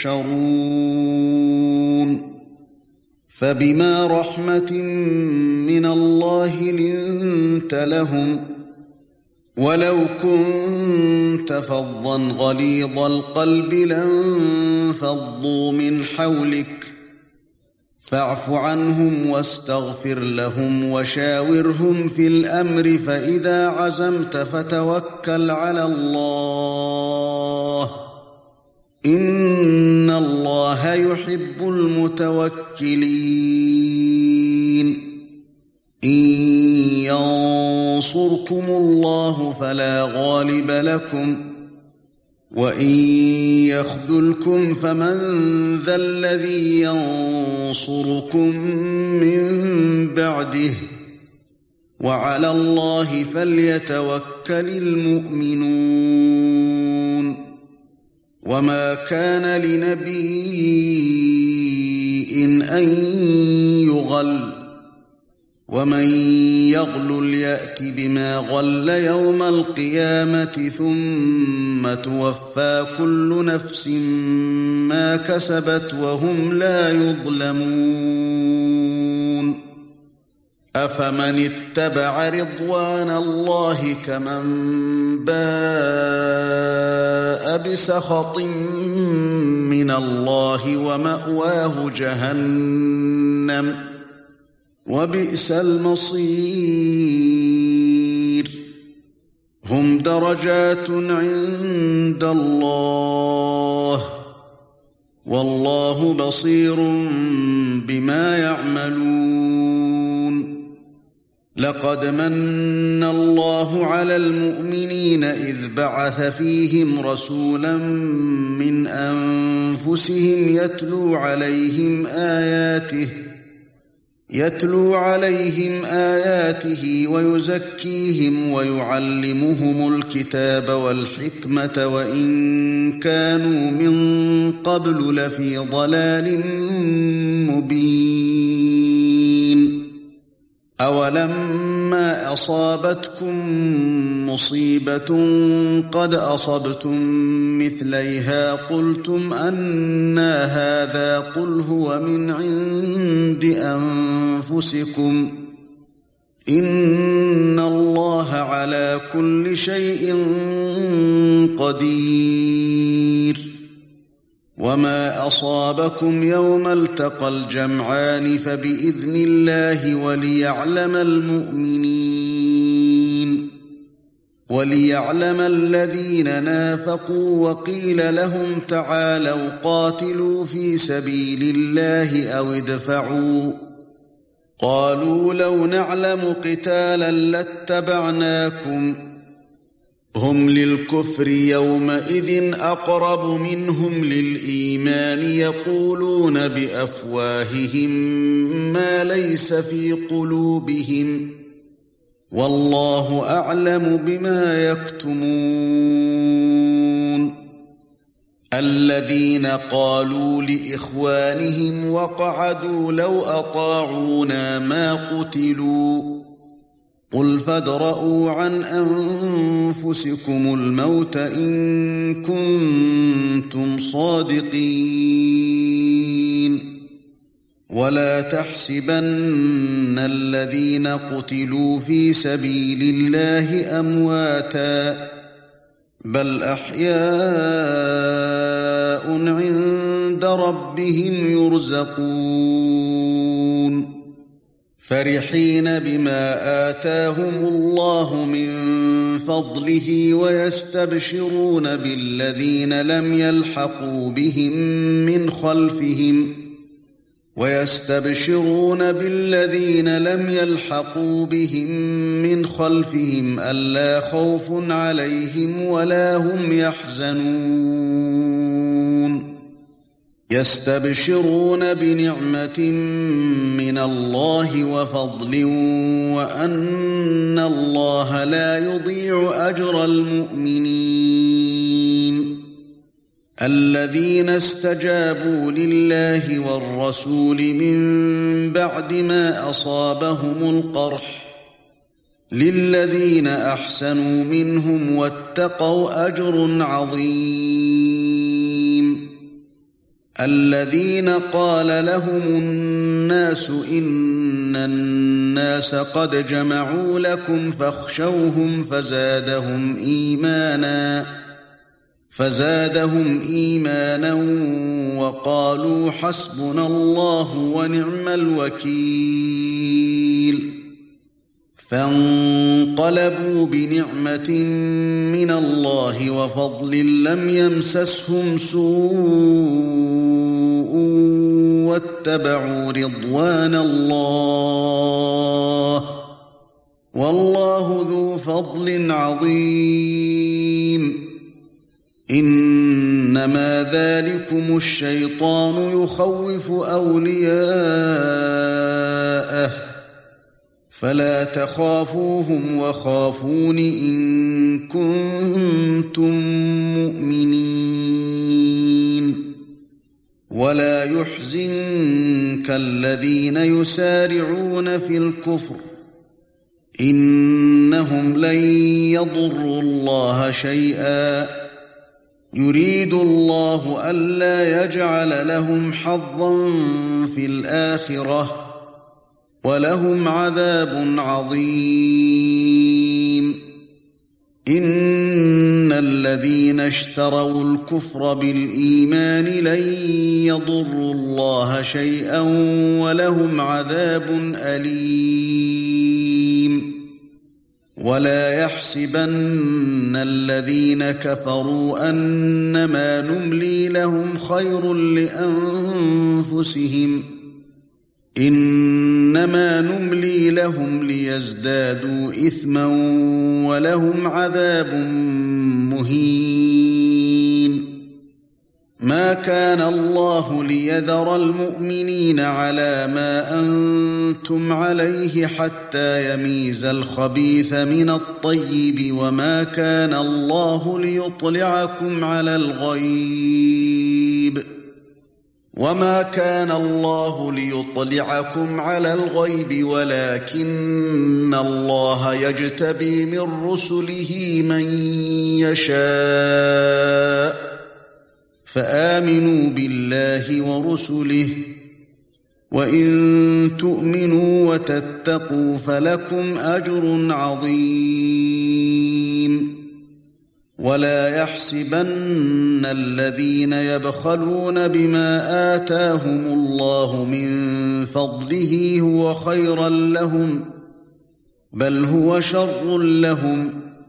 تحشرون فبما رحمة من الله لنت لهم ولو كنت فظا غليظ القلب لانفضوا من حولك فاعف عنهم واستغفر لهم وشاورهم في الأمر فإذا عزمت فتوكل على الله إن الله يحب المتوكلين إن ينصركم الله فلا غالب لكم وإن يخذلكم فمن ذا الذي ينصركم من بعده وعلى الله فليتوكل المؤمنون وما كان لنبي أن يغل ومن يغلل يأت بما غل يوم القيامة ثم توفى كل نفس ما كسبت وهم لا يظلمون أفمن اتبع رضوان الله كمن باء بسخط من الله ومأواه جهنم وبئس المصير هم درجات عند الله والله بصير بما يعملون لقد من الله على المؤمنين إذ بعث فيهم رسولا من أنفسهم يتلو عليهم آياته ويزكيهم ويعلمهم الكتاب والحكمة وإن كانوا من قبل لفي ضلال مبين أولم ما أصابتكم مصيبة قد أصبتم مثليها قلتم أنى هذا قل هو من عند أنفسكم إن الله على كل شيء قدير وما أصابكم يوم التقى الجمعان فبإذن الله وليعلم الذين نافقوا وقيل لهم تعالوا قاتلوا في سبيل الله أو ادفعوا قالوا لو نعلم قتالا لاتبعناكم هم للكفر يومئذ أقرب منهم للإيمان يقولون بأفواههم ما ليس في قلوبهم والله أعلم بما يكتمون الذين قالوا لإخوانهم وقعدوا لو أطاعونا ما قتلوا قل فادرءوا عن أنفسكم الموت إن كنتم صادقين ولا تحسبن الذين قتلوا في سبيل الله أمواتا بل أحياء عند ربهم يرزقون فرحين بما آتاهم الله من فضله ويستبشرون بالذين لم يلحقوا بهم من خلفهم ألا خوف عليهم ولا هم يحزنون يستبشرون بنعمة من الله وفضل وأن الله لا يضيع أجر المؤمنين الذين استجابوا لله والرسول من بعد ما أصابهم القرح للذين أحسنوا منهم واتقوا أجر عظيم الذين قال لهم الناس إن الناس قد جمعوا لكم فاخشوهم فزادهم إيمانا وقالوا حسبنا الله ونعم الوكيل فانقلبوا بنعمة من الله وفضل لم يمسسهم سوء واتبعوا رضوان الله والله ذو فضل عظيم إنما ذلكم الشيطان يخوف أولياءه فلا تخافوهم وخافون إن كنتم مؤمنين ولا يحزنك الذين يسارعون في الكفر إنهم لن يضروا الله شيئا يريد الله ألا يجعل لهم حظا في الآخرة ولهم عذاب عظيم إن الذين اشتروا الكفر بالإيمان لن يضروا الله شيئا ولهم عذاب أليم ولا يحسبن الذين كفروا أنما نملي لهم خير لأنفسهم إنما نملي لهم ليزدادوا إثما ولهم عذاب مهين ما كان الله ليذر المؤمنين على ما أنتم عليه حتى يميز الخبيث من الطيب وما كان الله ليطلعكم على الغيب وما كان الله ليطلعكم على الغيب ولكن الله يجتبي من رسله من يشاء فآمنوا بالله ورسله وإن تؤمنوا وتتقوا فلكم أجر عظيم ولا يحسبن الذين يبخلون بما آتاهم الله من فضله هو خيرا لهم بل هو شر لهم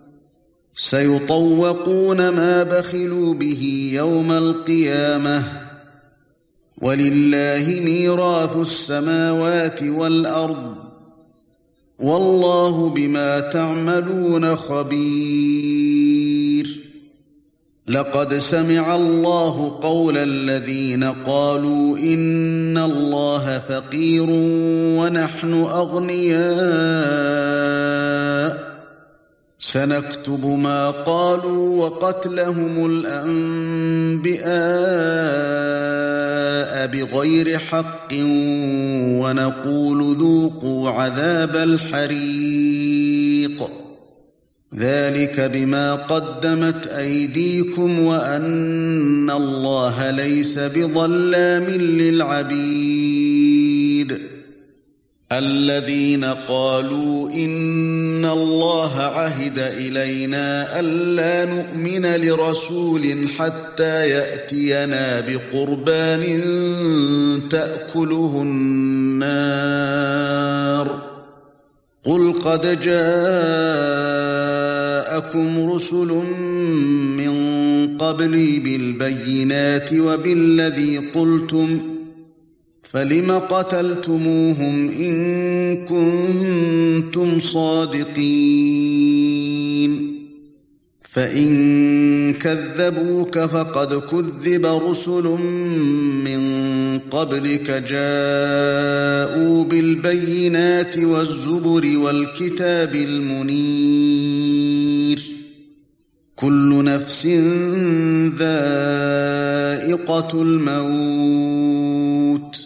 سيطوقون ما بخلوا به يوم القيامة ولله ميراث السماوات والأرض والله بما تعملون خبير لقد سمع الله قول الذين قالوا إن الله فقير ونحن أغنياء سنكتب ما قالوا وقتلهم الأنبياء بغير حق ونقول ذوقوا عذاب الحريق ذلك بما قدمت أيديكم وأن الله ليس بظلام للعبيد الذين قالوا إن الله عهد إلينا ألا نؤمن لرسول حتى يأتينا بقربان تأكله النار قل قد جاءكم رسل من قبلي بالبينات وبالذي قلتم فلم قتلتموهم إن كنتم صادقين فإن كذبوك فقد كذب رسل من قبلك جاءوا بالبينات والزبر والكتاب المنير كل نفس ذائقة الموت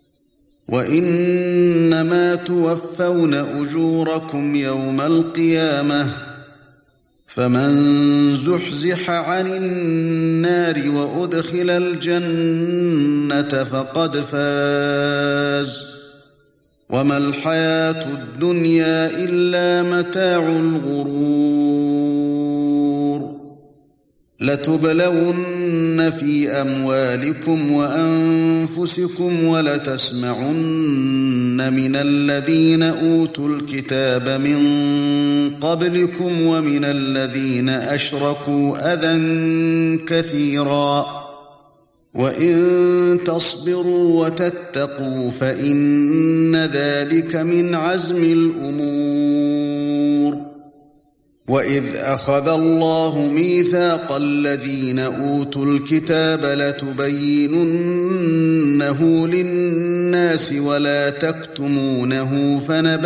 وإنما توفون أجوركم يوم القيامة فمن زحزح عن النار وأدخل الجنة فقد فاز وما الحياة الدنيا إلا متاع الغرور لتبلون في أموالكم وأنفسكم ولتسمعن من الذين أوتوا الكتاب من قبلكم ومن الذين أشركوا أذى كثيرا وإن تصبروا وتتقوا فإن ذلك من عزم الأمور وإذ أخذ الله ميثاق الذين أوتوا الكتاب لتبيننه للناس ولا تكتمونه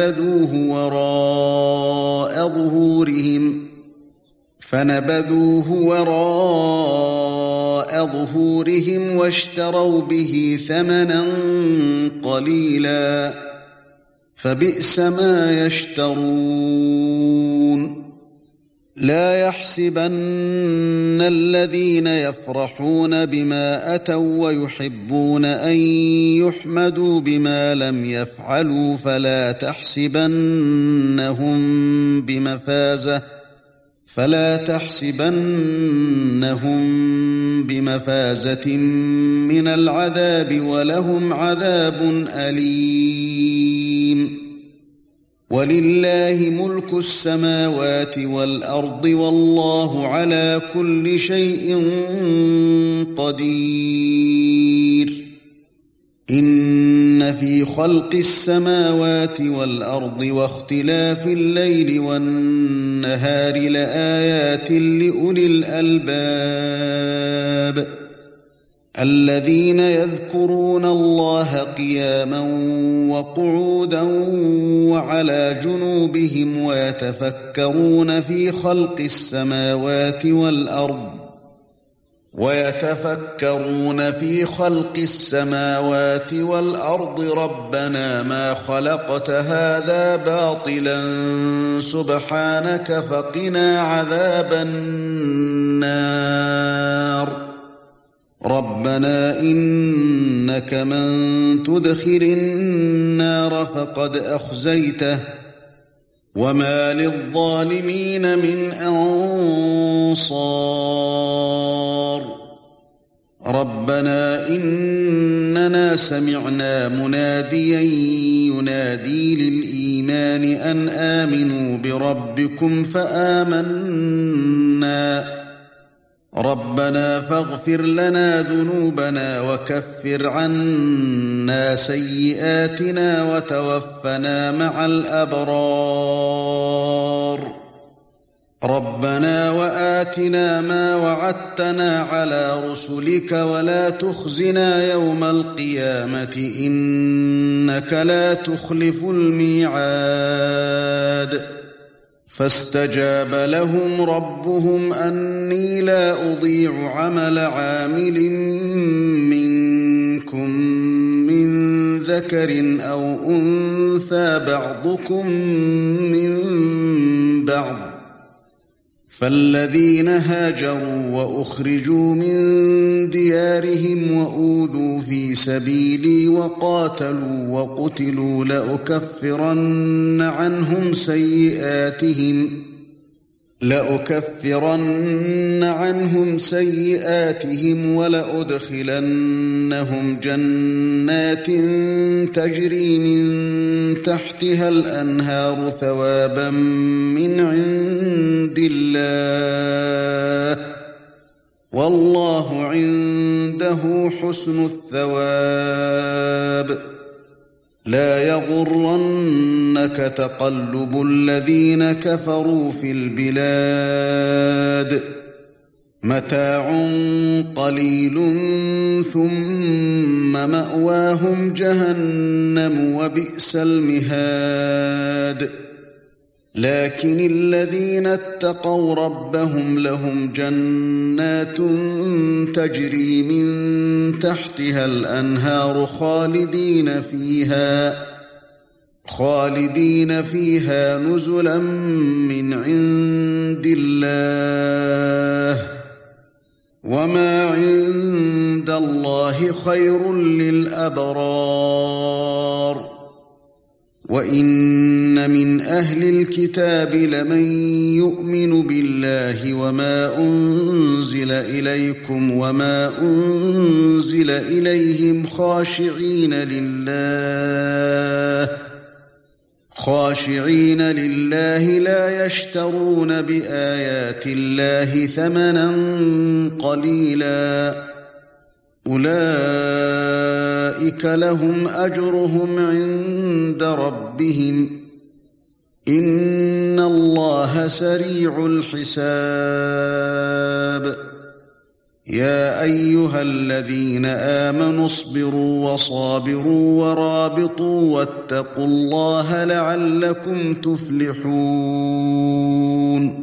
فنبذوه وراء ظهورهم واشتروا به ثمنا قليلا فبئس ما يشترون لا يحسبن الذين يفرحون بما أتوا ويحبون أن يحمدوا بما لم يفعلوا فلا تحسبنهم بمفازة من العذاب ولهم عذاب أليم ولله ملك السماوات والأرض والله على كل شيء قدير إن في خلق السماوات والأرض واختلاف الليل والنهار لآيات لأولي الألباب الذين يذكرون الله قياما وقعودا وعلى جنوبهم ويتفكرون في خلق السماوات والأرض ويتفكرون في خلق السماوات والأرض ربنا ما خلقت هذا باطلا سبحانك فقنا عذاب النار ربنا إنك من تدخل النار فقد أخزيته وما للظالمين من أنصار ربنا إننا سمعنا مناديا ينادي للإيمان أن آمنوا بربكم فآمنا ربنا فاغفر لنا ذنوبنا وكفر عنا سيئاتنا وتوفنا مع الأبرار ربنا وآتنا ما وعدتنا على رسلك ولا تخزنا يوم القيامة إنك لا تخلف الميعاد فاستجاب لهم ربهم أني لا أضيع عمل عامل منكم من ذكر أو أنثى بعضكم من بعض فالذين هاجروا وأخرجوا من ديارهم وأوذوا في سبيلي وقاتلوا وقتلوا لأكفرن عنهم سيئاتهم ولأدخلنهم جنات تجري من تحتها الأنهار ثوابا من عند الله والله عنده حسن الثواب لا يغرنك تقلب الذين كفروا في البلاد متاع قليل ثم مأواهم جهنم وبئس المهاد لكن الذين اتقوا ربهم لهم جنات تجري من تحتها الأنهار خالدين فيها نزلا من عند الله وما عند الله خير للأبرار وَإِنَّ مِنْ أَهْلِ الْكِتَابِ لَمَنْ يُؤْمِنُ بِاللَّهِ وَمَا أُنْزِلَ إِلَيْكُمْ وَمَا أُنْزِلَ إِلَيْهِمْ خاشعين لله لا يشترون بآيات الله ثمنا قليلا أولئك لهم أجرهم عند ربهم إن الله سريع الحساب يا أيها الذين آمنوا اصبروا وصابروا ورابطوا واتقوا الله لعلكم تفلحون